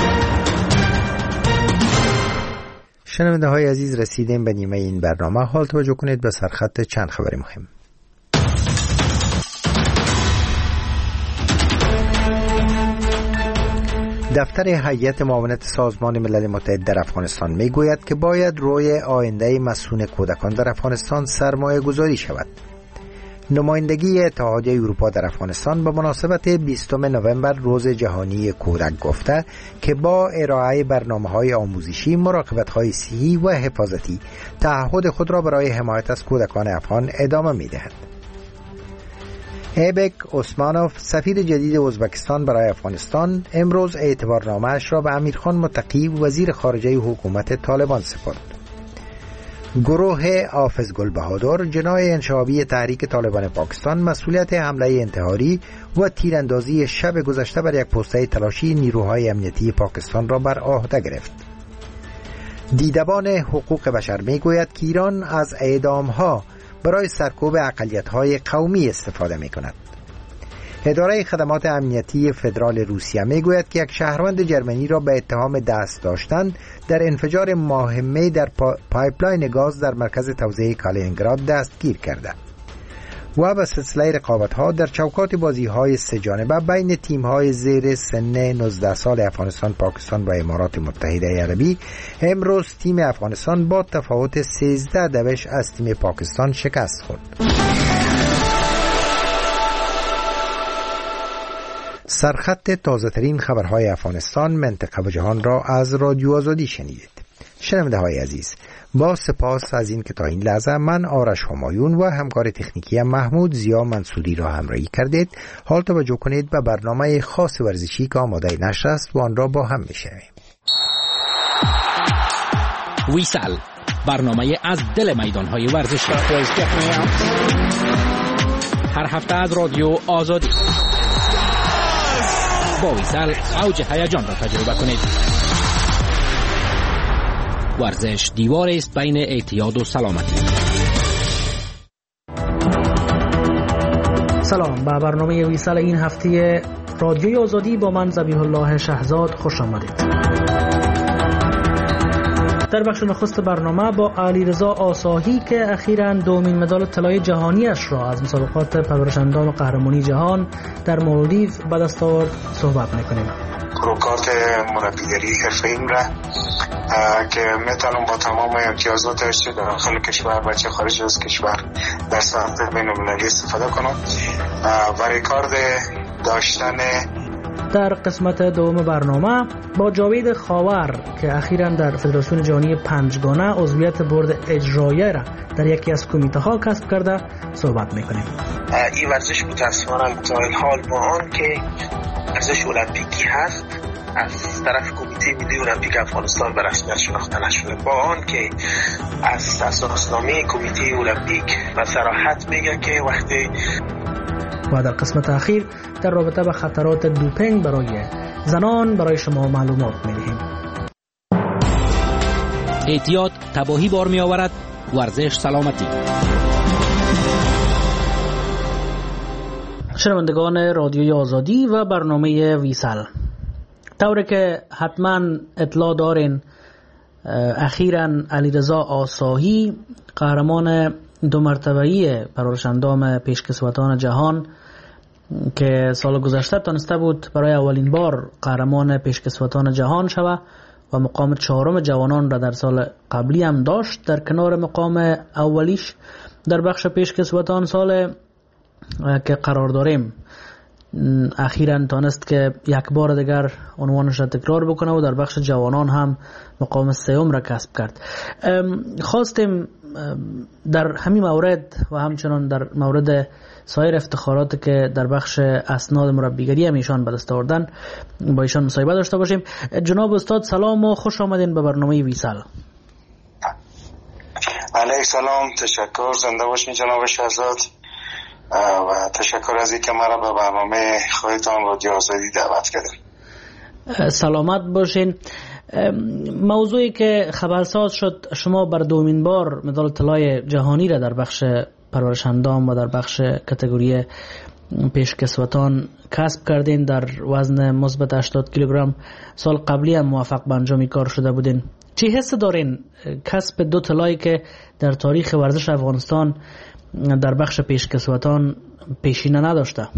شنونده های عزیز، رسیدیم به نیمه این برنامه. حال توجه کنید به سرخط چند خبر مهم. دفتر هیئت معاونت سازمان ملل متحد در افغانستان می گوید که باید روی آینده مسئول کودکان در افغانستان سرمایه گذاری شود. نمایندگی اتحادیه اروپا در افغانستان به مناسبت 20 نوامبر روز جهانی کودک گفته که با ارائه برنامه‌های آموزشی، مراقبت‌های صحی و حفاظتی تعهد خود را برای حمایت از کودکان افغان ادامه می‌دهد. ایبک عثمانوف، سفیر جدید ازبکستان برای افغانستان، امروز اعتبارنامه‌اش را به امیرخان متقی، وزیر خارجه حکومت طالبان سپرد. گروه حافظ گل بهادر، جناح انشابی تحریک طالبان پاکستان، مسئولیت حمله انتحاری و تیراندازی شب گذشته بر یک پوسته تلاشی نیروهای امنیتی پاکستان را بر عهده گرفت. دیدبان حقوق بشر میگوید که ایران از اعدامها برای سرکوب اقلیت‌های قومی استفاده می‌کند. اداره خدمات امنیتی فدرال روسیه میگوید که یک شهروند جرمنی را به اتهام دست داشتن در انفجار مهمه در پایپلاین گاز در مرکز توزیع کالینینگراد دستگیر کرده و به سلسله رقابت‌ها در چوکات بازی‌های سه جانبه بین تیم‌های زیر سن 19 سال افغانستان، پاکستان و امارات متحده عربی، امروز تیم افغانستان با تفاوت 13-2 از تیم پاکستان شکست خورد. سرخط تازه ترین خبرهای افغانستان، منطقه و جهان را از رادیو آزادی شنیدید. شنونده های عزیز، با سپاس از این که تا این لحظه من آرش همایون و همکار تکنیکی محمود زیا منصوری را همراهی کردید. حال توجه کنید به برنامه خاص ورزشی که آماده نشر است و آن را با هم میشنویم. ویسل، برنامه از دل میدانهای ورزشی، هر هفته از رادیو آزادی. با ویسل اوج هیجان را تجربه کنید. ورزش دیوار است بین اعتیاد و سلامتی. سلام، به برنامه ویسل این هفته رادیوی آزادی با من ذبیح الله شهزاد خوش آمدید. در بخش نخست برنامه با علیرضا آساهی که اخیراً دومین مدال طلای جهانیش را از مسابقات پرورش‌اندام قهرمانی جهان در مالدیو به دست آورد صحبت می‌کنیم. کارت مربیگری حرفه‌ایم را که میتونم با تمام امتیازاتش داخل کشور و چه خارج از کشور در سطح بین‌المللی استفاده کنم و رکورد داشتن در قسمت دوم برنامه با جاوید خاور که اخیراً در فدراسیون جهانی پنجگانه عضویت بورد اجرایی را در یکی از کمیته ها کسب کرده صحبت میکنیم. این ورزش متاسفانه تا این حال با آن که ورزش المپیکی هست از طرف کمیته ملی المپیک افغانستان به رسمیت شناخته نشده، با آن که از اساسنامه کمیته المپیک و صراحت میگه که وقتی و در قسمت اخیر در رابطه با خطرات دوپینگ برای زنان برای شما معلومات میدهیم. احتیاط تباهی بار می آورد، ورزش سلامتی. شنوندگان رادیوی آزادی و برنامه ویسل، طوری که حتما اطلاع دارین اخیراً علیرضا آساهی قهرمان 2 مرتبه‌ای پرورش‌اندام پیشکسوتان جهان که سال گذشته تانسته بود برای اولین بار قهرمان پیشکسوتان جهان شود و مقام 4 جوانان را در سال قبلی هم داشت در کنار مقام اولیش در بخش پیشکسوتان. سال که قرار داریم اخیراً تانست که یک بار دیگر عنوانش را تکرار بکنه و در بخش جوانان هم مقام 3 را کسب کرد. خواستیم در همین مورد و همچنان در مورد سایر افتخارات که در بخش اسناد مربیگری هم ایشان به دست آوردن با ایشان مصاحبه داشته باشیم. جناب استاد سلام و خوش آمدین به برنامه ویسل. علیه سلام، تشکر، زنده باشین جناب شهزاد و تشکر از اینکه مرا به برنامه خودتان رادیو آزادی دعوت کردین. سلامت باشین. موضوعی که خبرساز شد، شما بر 2مین بار مدال طلای جهانی را در بخش پرورش اندام و در بخش کاتگوری پیشکسوتان کسب کردین در وزن مثبت 80 کیلوگرم. سال قبلی هم موفق به انجام کار شده بودین. چی حس دارین کسب 2 طلایی که در تاریخ ورزش افغانستان در بخش پیشکسوتان پیشینه نداشته؟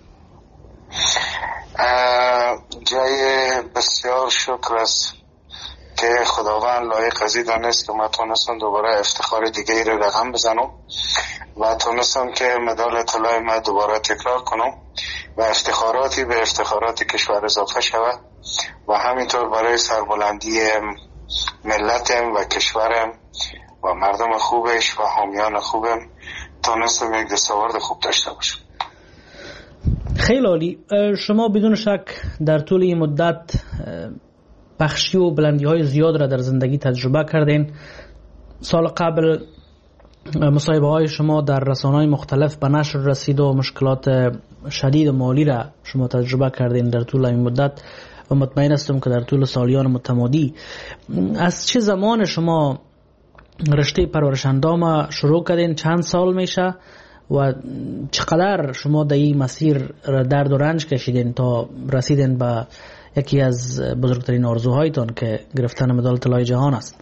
جای بسیار شکر است که خداوند لایق از این دانست که من تونستم دوباره افتخار دیگه ای رو رقم بزنم و تونستم که مدال طلای من دوباره تکرار کنم و افتخاراتی به افتخارات کشور اضافه شود و همینطور برای سربلندی ملتم و کشورم و مردم خوبش و حامیان خوبم تونستم یک دستاورد خوب داشته باشم. خیلی عالی. شما بدون شک در طول این مدت بخشی و بلندی های زیاد را در زندگی تجربه کردین. سال قبل مصاحبه های شما در رسانه‌های مختلف به نشر رسید و مشکلات شدید و مالی را شما تجربه کردین در طول این مدت و مطمئن هستم که در طول سالیان متمادی. از چه زمان شما رشته پرورش اندام شروع کردین؟ چند سال میشه و چقدر شما در این مسیر درد و رنج کشیدین تا رسیدین به یکی از بزرگترین آرزوهایتان که گرفتن مدال طلای جهان است؟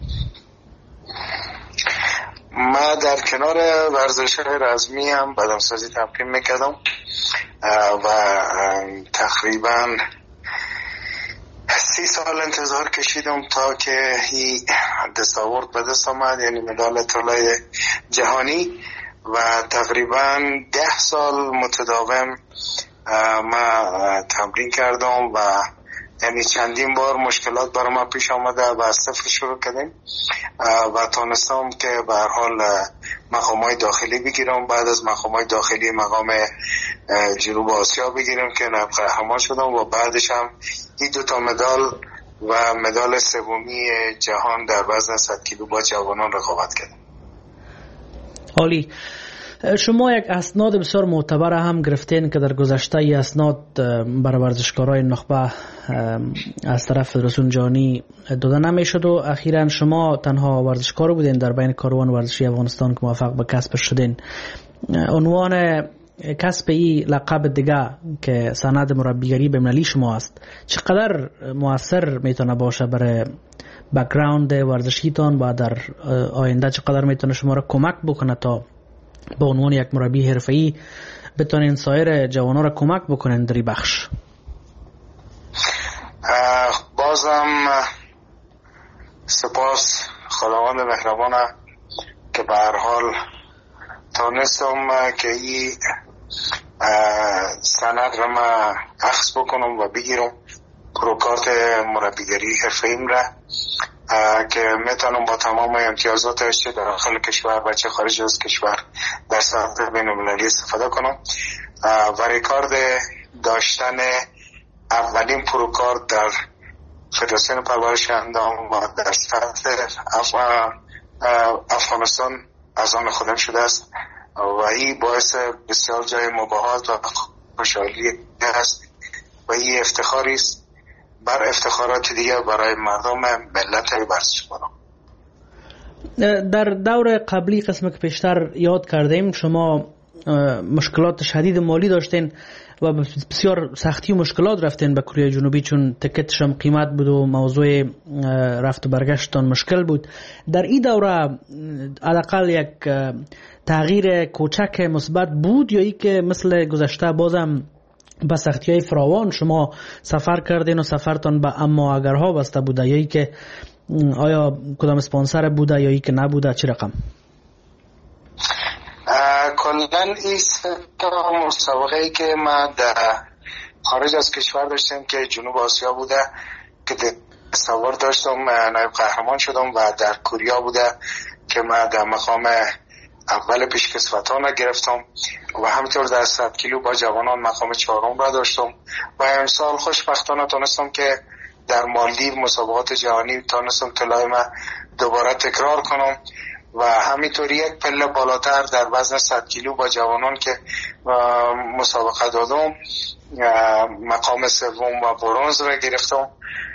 ما در کنار ورزش رزمی هم بدنسازی تمرین میکردم و تقریبا 30 سال انتظار کشیدم تا که این دستاورد به دست آمد، یعنی مدال طلای جهانی، و تقریبا 10 سال متداوم ما تمرین کردم و یعنی چندین بار مشکلات برای ما پیش آمده و از صفر شروع کردیم و تونستم که به هر حال مقامات داخلی بگیرم. بعد از مقامات داخلی مقام جنوب آسیا بگیرم که نایب قهرمان شدم و بعدش هم این 2 مدال و مدال 3 جهان در وزن 100 کیلو با جوانان رقابت کردم. عالی. شما یک اسناد بسیار معتبر هم گرفتین که در گذشته ای اسناد برای ورزشکارای نخبه از طرف فدراسیون جهانی داده نمیشد و اخیراً شما تنها ورزشکار بودین در بین کاروان ورزشی افغانستان که موفق به کسب شدین. عنوان کسب این لقب دیگه که سند مربیگری بین‌المللی شما است چقدر مؤثر میتونه باشه برای بک‌گراند ورزشیتان و در آینده چقدر میتونه شما را کمک بکنه تا به عنوان یک مربی حرفه‌ای بتونین سایر جوانان را کمک بکنین در این بخش؟ بازم سپاس خداوند مهربان که به هر حال تونستم که این سند را ما اخذ بکنم و بگیرم، پروکارت مربیگری حرفه‌ایم را که میتونم با تمام امتیازاتش چه داخل کشور و چه خارج از کشور در سطح بین‌المللی استفاده کنم و ریکارد داشتن اولین پروکارت در فدراسیون پرورش اندام و در سطح افغانستان از آن خودم شده است و این باعث بسیار جای مباهات و خوشحالی است و این افتخاری است بر افتخارات دیگه برای مردم ملت ورزشکاران. در دور قبلی قسم که پیشتر یاد کردیم شما مشکلات شدید مالی داشتین و بسیار سختی و مشکلات رفتین به کره جنوبی، چون تکتش هم قیمت بود و موضوع رفت و برگشتان مشکل بود. در این دوره حداقل یک تغییر کوچک مثبت بود یا ای که مثل گذشته بازم به سختی‌های فراوان شما سفر کردین و سفرتان به اما اگرها بسته بوده، یا ای که آیا کدام اسپانسر بوده یا ای که نبوده، چه رقم؟ کلاً این مسابقه‌ای که ما در خارج از کشور داشتیم که جنوب آسیا بوده که تصور داشتم نایب قهرمان شدم و در کوریا بوده که ما در مقام اول پیشکسوتان را گرفتم و همینطور در 100 کیلو با جوانان مقام 4م را داشتم و امسال خوشبختانه تونستم که در مالدیو مسابقات جهانی تونستم طلای ما دوباره تکرار کنم و همینطور یک پله بالاتر در وزن 100 کیلو با جوانان که مسابقه دادم مقام 3 و برنز را گرفتم.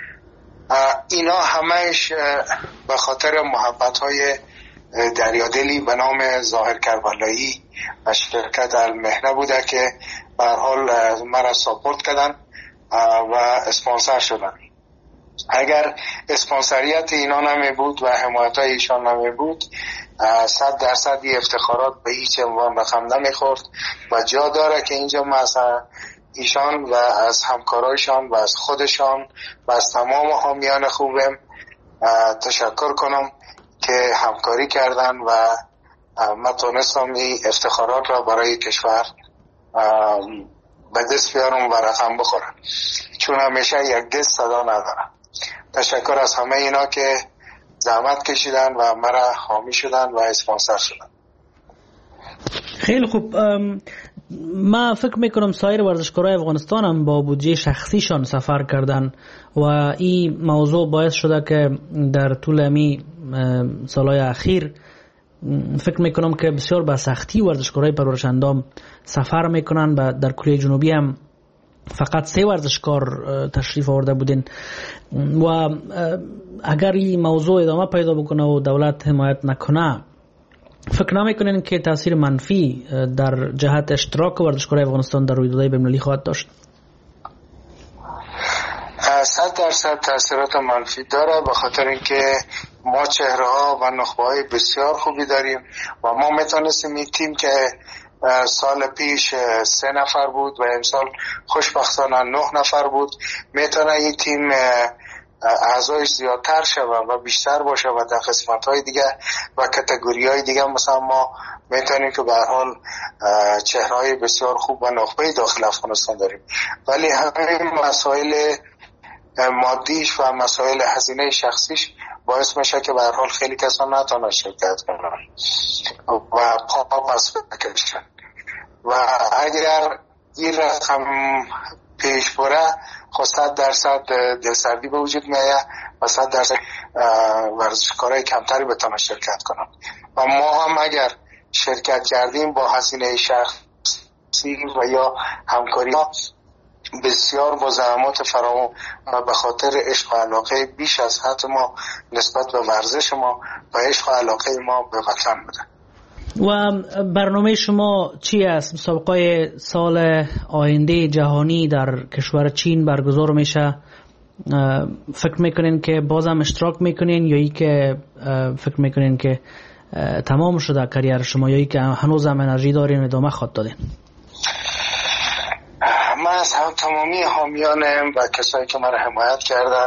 اینا همهش به خاطر محبت‌های دریادلی به نام ظاهر کربلایی و شرکت المهنه بوده که به هر حال مرا ساپورت کردن و اسپانسر شدن. اگر اسپانسریت اینا نمی بود و حمایت های ایشان نمی بود 100% افتخارات به هیچ عنوان رقم نمی خورد و جا داره که اینجا ما از ایشان و از همکارایشان و از خودشان و از تمام حامیان خوبم تشکر کنم که همکاری کردن و من تونستم این افتخارات را برای کشور به دست بیارم و رقم بخورم، چون همیشه یک دست صدا ندارم. تشکر از همه اینا که زحمت کشیدن و مرا حامی شدن و اسپانسر شدن. خیلی خوب. ما فکر میکنم سایر ورزشکارای افغانستان هم با بودجه شخصیشان سفر کردن و این موضوع باعث شده که در طول امی سالهای اخیر فکر میکنم که بسیار با سختی ورزشکارای پرورش اندام سفر میکنن و در کره جنوبی هم فقط 3 ورزشکار تشریف آورده بودین و اگر این موضوع ادامه پیدا بکنه و دولت حمایت نکنه فکر نمیکنین که تاثیر منفی در جهت اشتراک ورزشکارای افغانستان در رویدادهای بین‌المللی خواهد داشت؟ 100% تاثیرات منفی داره، به خاطر اینکه ما چهره‌ها و نخبه‌های بسیار خوبی داریم و ما میتونستیم این تیم که سال پیش 3 نفر بود و امسال خوشبختانه 9 نفر بود، میتونه این تیم اعضایش زیادتر شود و بیشتر باشه و در قسمت‌های دیگه و کاتگوری‌های دیگه مثلا ما میتونیم که به هر حال چهره‌های بسیار خوب و نخبه‌ای داخل افغانستان داریم، ولی همین مسائل مادیش و مسائل هزینه شخصیش باعث میشه که به هر حال خیلی کسان نتونن شرکت کنن و پا پس بکشن و اگر این رقم پیش بره خب 100% دلسردی به وجود میاد و 100% ورزشکارای کمتری بتونن شرکت کنن و ما هم اگر شرکت کردیم با هزینه شخصی و یا همکاری بسیار با زحمات فراوان و به خاطر عشق و علاقه بیش از حد ما نسبت به ورزش ما و عشق و علاقه ما به وطن بوده. و برنامه شما چی است؟ مسابقه سال آینده جهانی در کشور چین برگزار میشه، فکر میکنین که بازم اشتراک میکنین یا ای که فکر میکنین که تمام شده کریر شما یا ای که هنوز هم انرژی دارین ادامه خواهد دادین؟ من از تمامی حامیانم و کسایی که من حمایت کردن،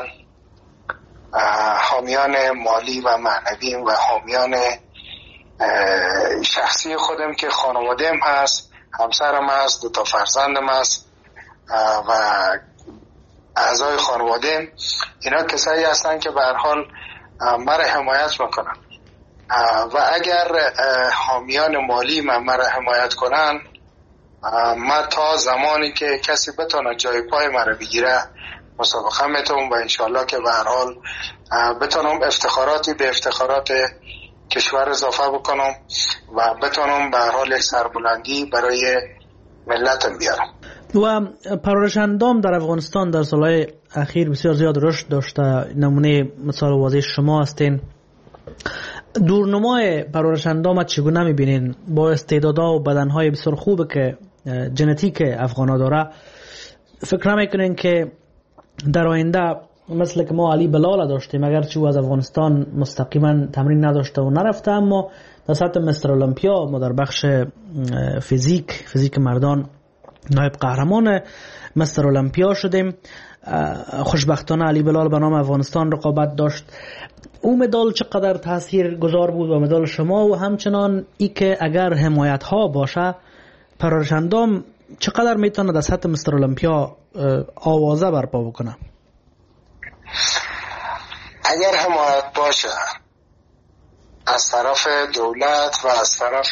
حامیان مالی و معنویم و حامیان شخصی خودم که خانواده‌ام هست، همسرم است، 2 فرزندم است و اعضای خانواده. اینا کسایی هستن که به هر حال مرا حمایت میکنن و اگر حامیان مالی مرا حمایت کنن، من تا زمانی که کسی بتونه جای پای مرا بگیره مسابقه میتونم و انشالله که به هر حال بتونم افتخاراتی به افتخارات کشور اضافه بکنم و بتونم به هر حال یک سربلندی برای ملتم بیارم. و پرورش اندام در افغانستان در سالهای اخیر بسیار زیاد رشد داشته. نمونه مثال واضح شما هستین. دورنمای پرورش اندام چگونه میبینین؟ با استعدادها و بدنهای بسیار خوبه که ژنتیک افغانا داره، فکر نمیکنین که در آینده مثل که ما علی بلال داشتیم، اگرچه او از افغانستان مستقیما تمرین نداشته و نرفته، اما در سطح مستر المپیا ما در بخش فیزیک مردان نایب قهرمان مستر المپیا شدیم. خوشبختانه علی بلال به نام افغانستان رقابت داشت. او مدال چقدر تأثیر گذار بود و مدال شما، و همچنان ای که اگر حمایت ها باشه پرورش اندام چقدر میتونه در سطح مستر المپیا آوازه برپا بکنه؟ اگر حمایت باشه از طرف دولت و از طرف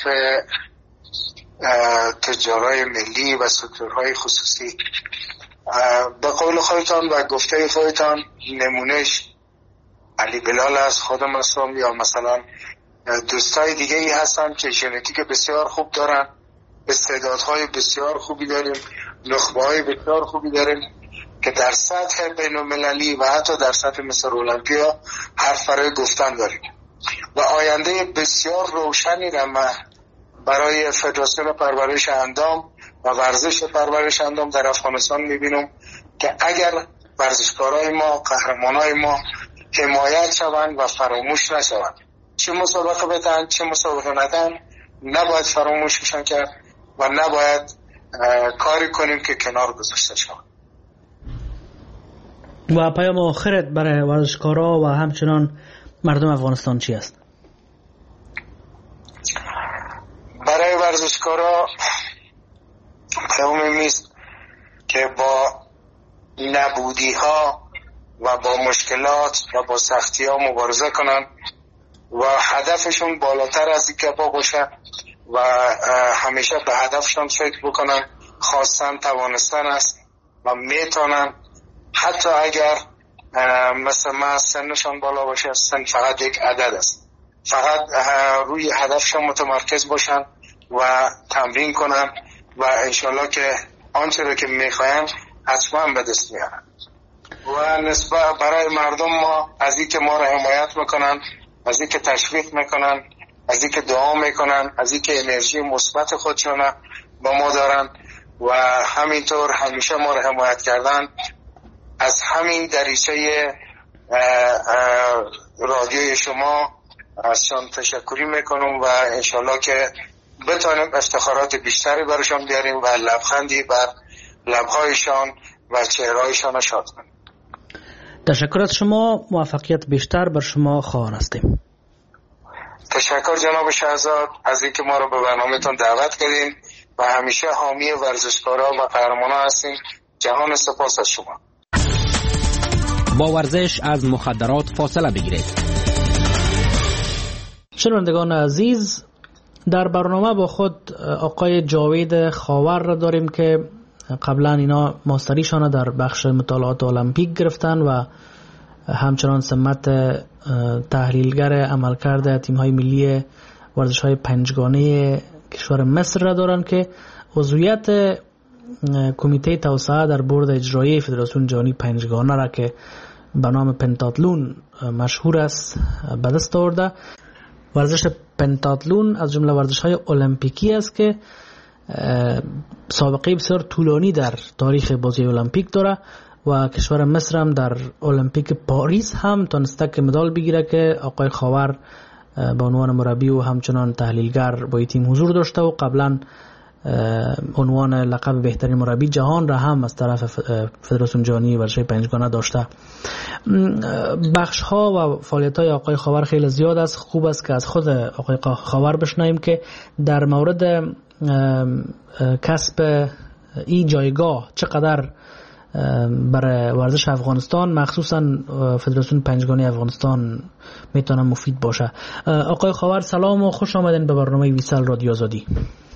تجارای ملی و سکتورهای خصوصی، به قول خودتان و گفته خودتان نمونهش علی بلال است، خودم هستم، یا مثلا دوستای دیگه ای هستن که ژنتیک بسیار خوب دارن، استعدادهای بسیار خوبی داریم، نخبه‌های بسیار خوبی داریم که در سطح بین المللی و حتی در سطح مستر المپیا حرف برای گفتن داریم و آینده بسیار روشنی را من برای فدراسیون پرورش اندام و ورزش پرورش اندام در افغانستان میبینم که اگر ورزشکارای ما، قهرمانای ما حمایت شوند و فراموش نشوند، چه مسابقه بدن چه مسابقه ندن، نباید فراموششان کرد و نباید کاری کنیم که کنار گذاشته شوند. و پیام آخرت برای ورزشکارا و همچنان مردم افغانستان چی است؟ برای ورزشکارا پیام میست که با نبودی ها و با مشکلات و با سختی ها مبارزه کنن و هدفشون بالاتر از این که باشه و همیشه به هدفشون فکر بکنن. خواستن توانستن است و میتونن، حتی اگر مثل من سنشان بالا باشه، سن فقط یک عدد است، فقط روی هدفشان متمرکز باشن و تمرین کنن و انشالله که آنچه رو که میخواین حتما به دست میارن. و نسبت برای مردم ما، از این که ما رو حمایت میکنن، از این که تشویق میکنن، از این که دعا میکنن، از این که انرژی مثبت خودشون با ما دارن و همینطور همیشه ما رو حمایت کردن، از همین دریچه رادیوی شما ازشان تشکری میکنم و انشالله که بتانیم افتخارات بیشتری برشان بیاریم و لبخندی بر لبهایشان و چهرهایشان شاد کنیم. تشکر از شما، موفقیت بیشتر بر شما خواهان هستیم. تشکر جناب شهزاد از اینکه ما رو به برنامه‌تون دعوت کردین و همیشه حامی ورزشکارا و قهرمانا هستیم. جهان سپاس از شما. با ورزش از مخدرات فاصله بگیرید. شنوندگان عزیز، در برنامه با خود آقای جاوید خاور را داریم که قبلا اینا ماستریشان در بخش مطالعات المپیک گرفتن و همچنان سمت تحلیلگر عملکرد تیم‌های ملی ورزش‌های پنجگانه کشور مصر را دارن که عضویت کمیته توسعه در بورد اجرایی فدراسیون جهانی پنجگانه را که به نام پنتاتلون مشهور است به دست آورده. ورزش پنتاتلون از جمله ورزش‌های المپیکی است که سابقه بسیار طولانی در تاریخ بازی المپیک داره و کشور مصر هم در المپیک پاریس هم تونسته که مدال بگیره که آقای خاور به عنوان مربی و همچنان تحلیلگر با این تیم حضور داشته و قبلا عنوان لقب بهترین مربی جهان را هم از طرف فدراسیون جهانی ورزش پنجگانه داشته. بخش ها و فعالیت های آقای خاور خیلی زیاد است. خوب است که از خود آقای خاور بشنویم که در مورد کسب این جایگاه چقدر برای ورزش افغانستان مخصوصا فدراسیون پنجگانه افغانستان میتونه مفید باشه. آقای خاور سلام و خوش آمدین به برنامه ویسال رادیو آزادی.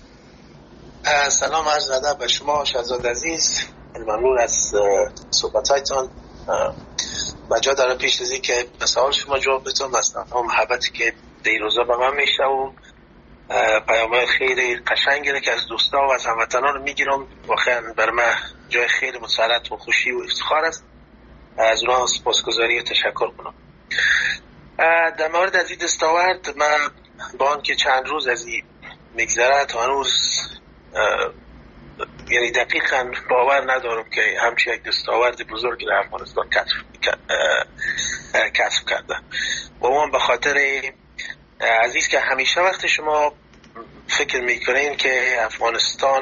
سلام عرض ادب به شما شهزاد عزیز، ممنون از صحبتایتان. مجا داره پیش از این که به سوال شما جواب بدم، مثلا محبتی که در روزا به من میشنوم، پیام‌های خیلی قشنگی که از دوستا و از هموطنان رو میگیرم، واقعا بر من جای خیلی مسرت و خوشی و افتخار است. از اونها سپاسگزاری و تشکر کنم. در مورد از این دستاورد، من با آنکه چند روز از این میگذره تا هنوز یعنی دقیقاً باور ندارم که همچین یک دستاورد بزرگی در افغانستان کسب کرده. و اون به خاطر عزیز که همیشه وقت شما فکر میکنین که افغانستان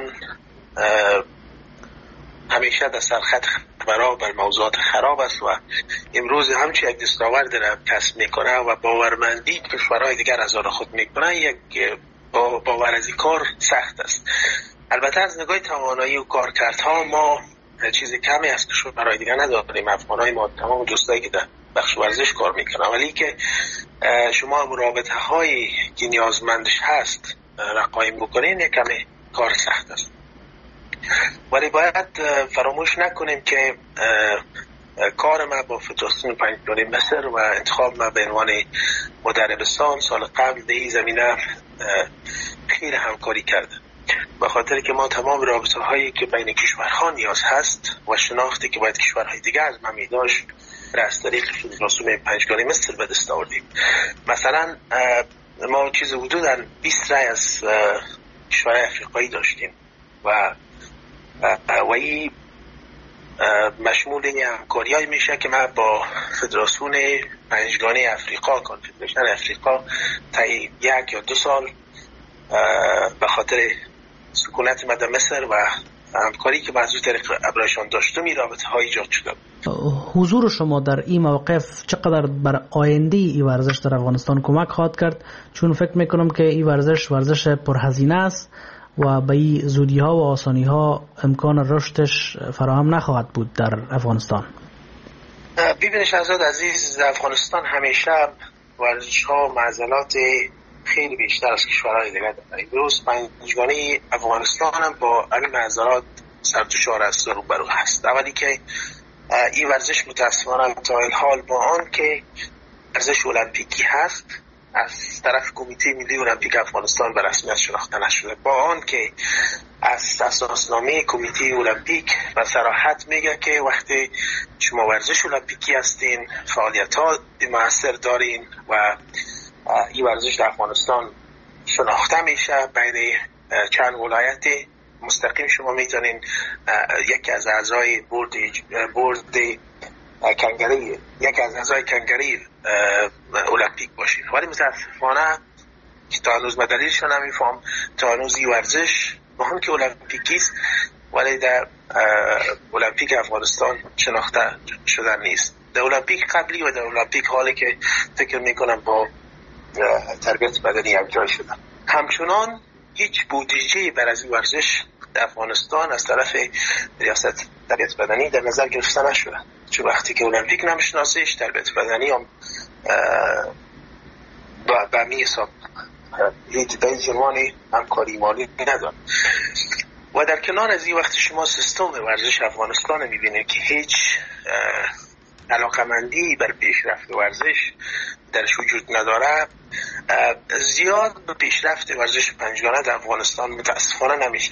همیشه در سرخط برابر موضوعات خراب است و امروز همچین یک دستاورد را کسب میکنه و باورمندی کشورهای دیگر از آن خود میکنه، یک باور از این کار سخت است. البته از نگاه توانایی و کارکردها ما چیز کمی از کشورهای دیگر نداریم. افغانهای ما تمام دوستایی که در بخش ورزش کار میکنن، ولی که شما هم رابطه هایی که نیازمندش هست رقایم بکنین یک کمی کار سخت است. ولی باید فراموش نکنیم که کار ما با فدراسیون پنجگانه مصر و انتخاب ما به عنوان مدربستان سال قبل در این زمینه خیلی همکاری کرده، به خاطر که ما تمام رابطه هایی که بین کشورها نیاز هست و شناختی که باید کشورهای دیگه از ما می‌داشت را از طریق فدراسیون پنجگانه مصر به دست آوردیم. مثلا ما چیز حدوداً 20 رای از کشورهای افریقایی داشتیم و این مشمول همکاری‌های میشه که ما با فدراسیون پنجگانه افریقا، کانفدریشن افریقا، تا 1 یا 2 سال به خاطر سکونت ما در مصر و همکاری که از طریق ابرایشان داشتم این رابطه ها ایجاد شده. حضور شما در این موقف چقدر بر آینده این ورزش در افغانستان کمک خواهد کرد؟ چون فکر میکنم که این ورزش پرهزینه است و به این زودی ها و آسانی ها امکان رشدش فراهم نخواهد بود در افغانستان. ببینید شهزاد عزیز، در افغانستان همیشه ورزش ها معضلات خیلی بیشتر از کشورهای دیگر دارد. امروز پنجگانه افغانستان هم با این معضلات سرتوشار است و روبرو هست. اولی که این ورزش متاسفانه تا الحال با آن که ورزش المپیکی هست از طرف کمیته ملی المپیک افغانستان به رسمیت شناخته نشده، با آن که از اساسنامه کمیته المپیک به صراحت میگه که وقتی شما ورزش المپیکی هستین فعالیت‌ها موثر دارین و این ورزش در افغانستان شناخته میشه. بین چند ولایت مستقیم شما میتونین یکی از اعضای بورد کنگره، یکی از اعضای کنگره المپیک باشین. ولی متاسفانه که تا هنوز دلیلش نمیفهم، تا هنوز این ورزش با هم که المپیکی است ولی در المپیک افغانستان شناخته شدن نیست. در المپیک قبلی و در المپیک حالی که فکر میکنم با تربیت بدنی یک جای شدن. همچنان هیچ بودجه بر از این ورزش در افغانستان از طرف ریاست تربیت بدنی در نظر گرفته نشده، چون وقتی که المپیک نمیشناسیش تربیت بدنی هم به می حساب هیچ بین‌المللی همکاری مالی نداره. و در کنار از این وقتی شما سیستم ورزش افغانستان میبینه که هیچ علاقمندی بر پیشرفت ورزش درش وجود نداره، زیاد به پیشرفت ورزش پنجگانه در افغانستان متاسفانه نمیشه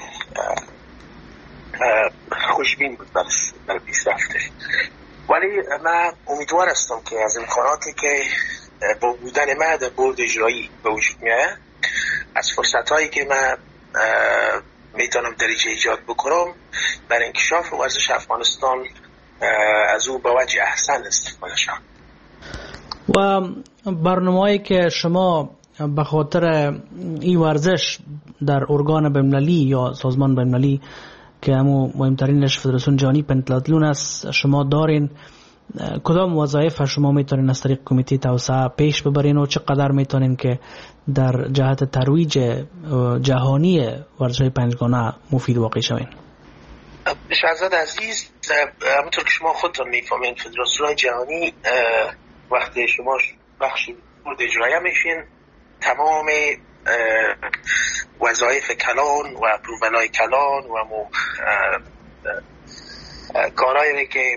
خوشبین بود بر پیشرفتش. ولی من امیدوار هستم که از امکاناتی که با بودن من در بورد اجرایی به وجود میاد، از فرصتایی که من میتونم درجه ایجاد بکنم برای انکشاف ورزش افغانستان از او با وجه احسن استفاده شم. و برنامه‌ای که شما به خاطر این ورزش در ارگان بین‌المللی یا سازمان بین‌المللی که همون مهمترینش فدراسیون جهانی پنتلاتلون است شما دارین، کدام وظایف شما میتونین از طریق کمیته توسعه پیش ببرین و چقدر میتونین که در جهت ترویج جهانی ورزش‌های پنجگانه مفید واقع شوین؟ شهزاد عزیز، همونطور که شما خودتون میفهمین فدراسیون جهانی وقتی شما بخش بورد اجرایی میشین، تمام وظایف کلان و اپروولای کلان و کارهایی که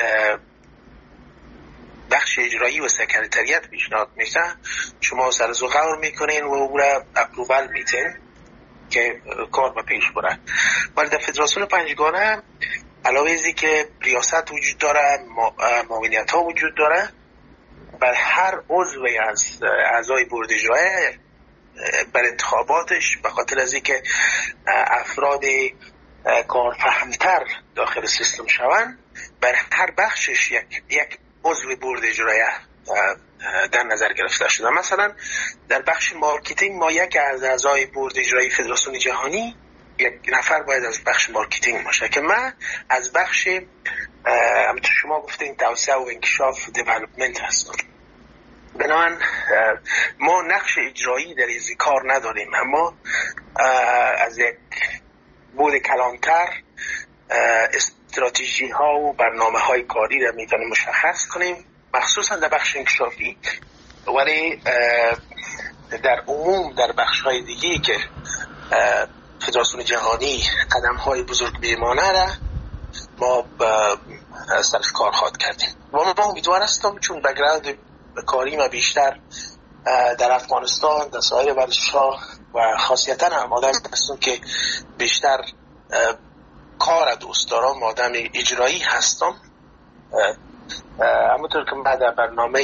بخش اجرایی و سکرتریت پیشنهاد میشه شما سر زغور میکنین و او را اپروول میتین که کار به پیش بره. ولی در فدراسیون پنجگانه علاوه ازی که ریاست وجود داره، معاونیت ها وجود داره، بر هر عضوی از اعضای بورد اجرایی بر انتخاباتش به خاطر از اینکه افراد کارفهمتر داخل سیستم شوند، بر هر بخشش یک عضو بورد اجرایی در نظر گرفته شده. مثلا در بخش مارکتینگ ما یک از اعضای بورد اجرایی فدراسیون جهانی یک نفر باید از بخش مارکتینگ باشه که من از بخش همونطور شما گفتین توسعه و انکشاف دیولپمنت هستم. بنابراین ما نقش اجرایی در این کار نداریم، اما از یک بود کلانتر استراتژی ها و برنامه های کاری را میتونیم مشخص کنیم، مخصوصا در بخش انکشافی. ولی در عموم در بخش های دیگه که فدراسیون جهانی قدم های بزرگ بیمانه را ما سرش کار خواهد کردیم و ما امیدوار هستم چون بگراند کاری ما بیشتر در افغانستان در سایر ورزش‌ها و خاصیتاً هم آدم هستم که بیشتر کار دوست دارم، آدم اجرایی هستم. همونطور که من در برنامه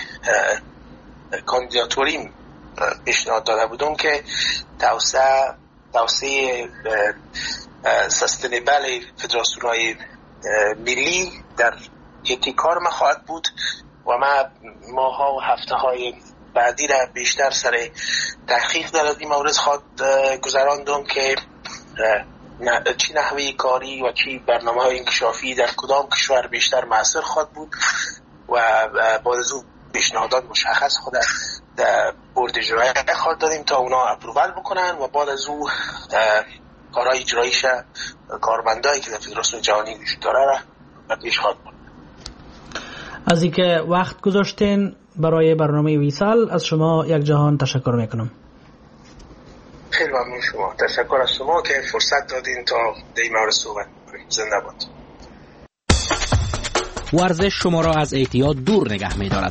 کاندیداتوریم پیشنهاد داده بودم که توسعه سستینبل فدراسیون‌های ملی در یکی کار ما خواهد بود و ما ماها و هفته های بعدی را بیشتر سر تحقیق در این مورد خواهد گذراندم که چی نحوه کاری و چی برنامه های انکشافی در کدام کشور بیشتر مؤثر خواهد بود و بعد از او پیشنهادات مشخص خود در بورد اجرایی خواهد دادیم تا اونا اپروول بکنن و بعد از او کارهای اجراییش کارمندایی که در فدراسیون جهانی وجود داره را پیش خواهد بود. از اینکه وقت گذاشتین برای برنامه ویسال از شما یک جهان تشکر میکنم. خیلی ممنون شما. تشکر از شما که فرصت دادین تا در این مورد صحبت کنیم. زنده باد. ورزش شما را از اعتیاد دور نگه می‌دارد.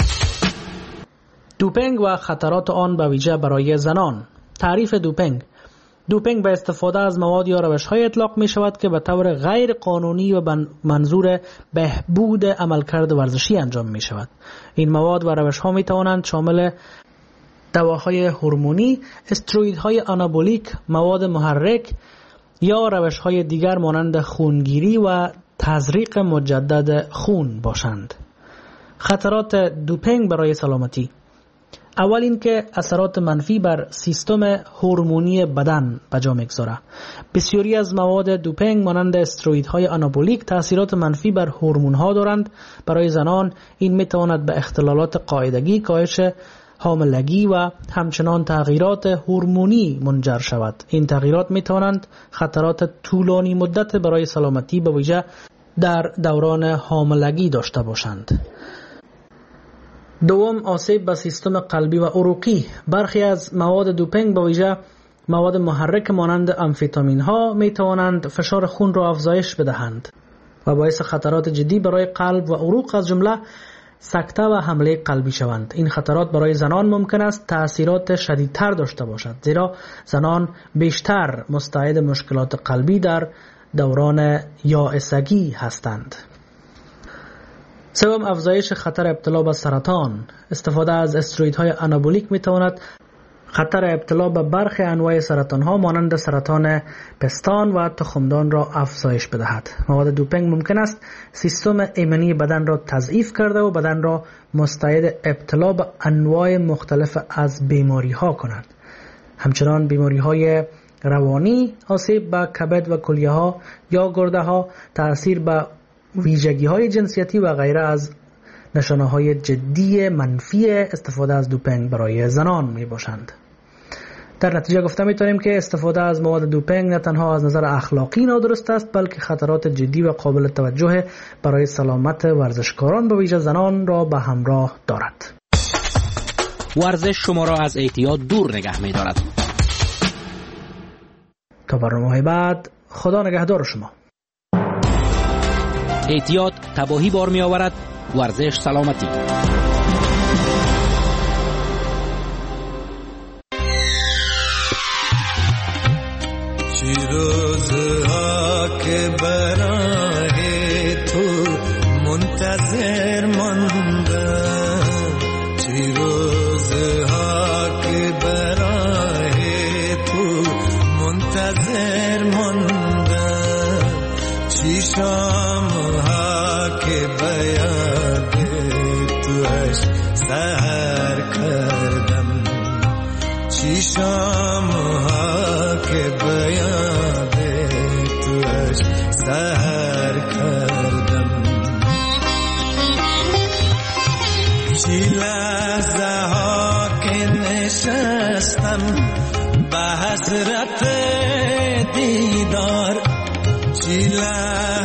دوپینگ و خطرات آن به ویژه برای زنان. تعریف دوپینگ: دوپینگ به استفاده از مواد یا روش‌های اطلاق می شود که به طور غیر قانونی و منظور بهبود عملکرد ورزشی انجام می شود. این مواد و روش‌ها می توانند شامل دواهای هورمونی، استروئیدهای آنابولیک، مواد محرک یا روش‌های دیگر مانند خونگیری و تزریق مجدد خون باشند. خطرات دوپینگ برای سلامتی: اول این که اثرات منفی بر سیستم هورمونی بدن به جا می‌گذارد. بسیاری از مواد دوپینگ مانند استروئیدهای آنابولیک تاثیرات منفی بر هورمون‌ها دارند. برای زنان این می‌تواند به اختلالات قاعدگی، کاهش حاملگی و همچنان تغییرات هورمونی منجر شود. این تغییرات می‌توانند خطرات طولانی مدت برای سلامتی به ویژه در دوران حاملگی داشته باشند. دوم، آسیب به سیستم قلبی و عروقی. برخی از مواد دوپینگ به ویژه مواد محرک مانند آمفتامین ها می توانند فشار خون را افزایش بدهند و باعث خطرات جدی برای قلب و عروق از جمله سکته و حمله قلبی شوند. این خطرات برای زنان ممکن است تأثیرات شدیدتر داشته باشد، زیرا زنان بیشتر مستعد مشکلات قلبی در دوران یائسگی هستند. سوم، افزایش خطر ابتلا به سرطان. استفاده از استروئیدهای آنابولیک میتواند خطر ابتلا به برخی انواع سرطان ها مانند سرطان پستان و تخمدان را افزایش بدهد. مواد دوپینگ ممکن است سیستم ایمنی بدن را تضعیف کرده و بدن را مستعد ابتلا به انواع مختلف از بیماری ها کند. همچنان بیماری های روانی، آسیب به کبد و کلیه ها یا گرده ها، تأثیر به ویژگی های جنسیتی و غیره از نشانه های جدی منفی استفاده از دوپینگ برای زنان می باشند. در نتیجه گفته می تونیم که استفاده از مواد دوپینگ نه تنها از نظر اخلاقی نادرست است، بلکه خطرات جدی و قابل توجه برای سلامت ورزشکاران به ویژه زنان را به همراه دارد. ورزش شما را از اعتیاد دور نگه می دارد. تا برنامه بعد، خدا نگهدار شما. اعتیاد تباهی بار می آورد، ورزش سلامتی. چی روزها که برای تو منتظر ماندم، چی روزها که برای تو منتظر ماندم، چی شامها که بیاد توش سحر کردم، چی شامها که بیاد توش سحر کردم، چی لحظه ها که نشستم به حسرت دیدار، چی لحظه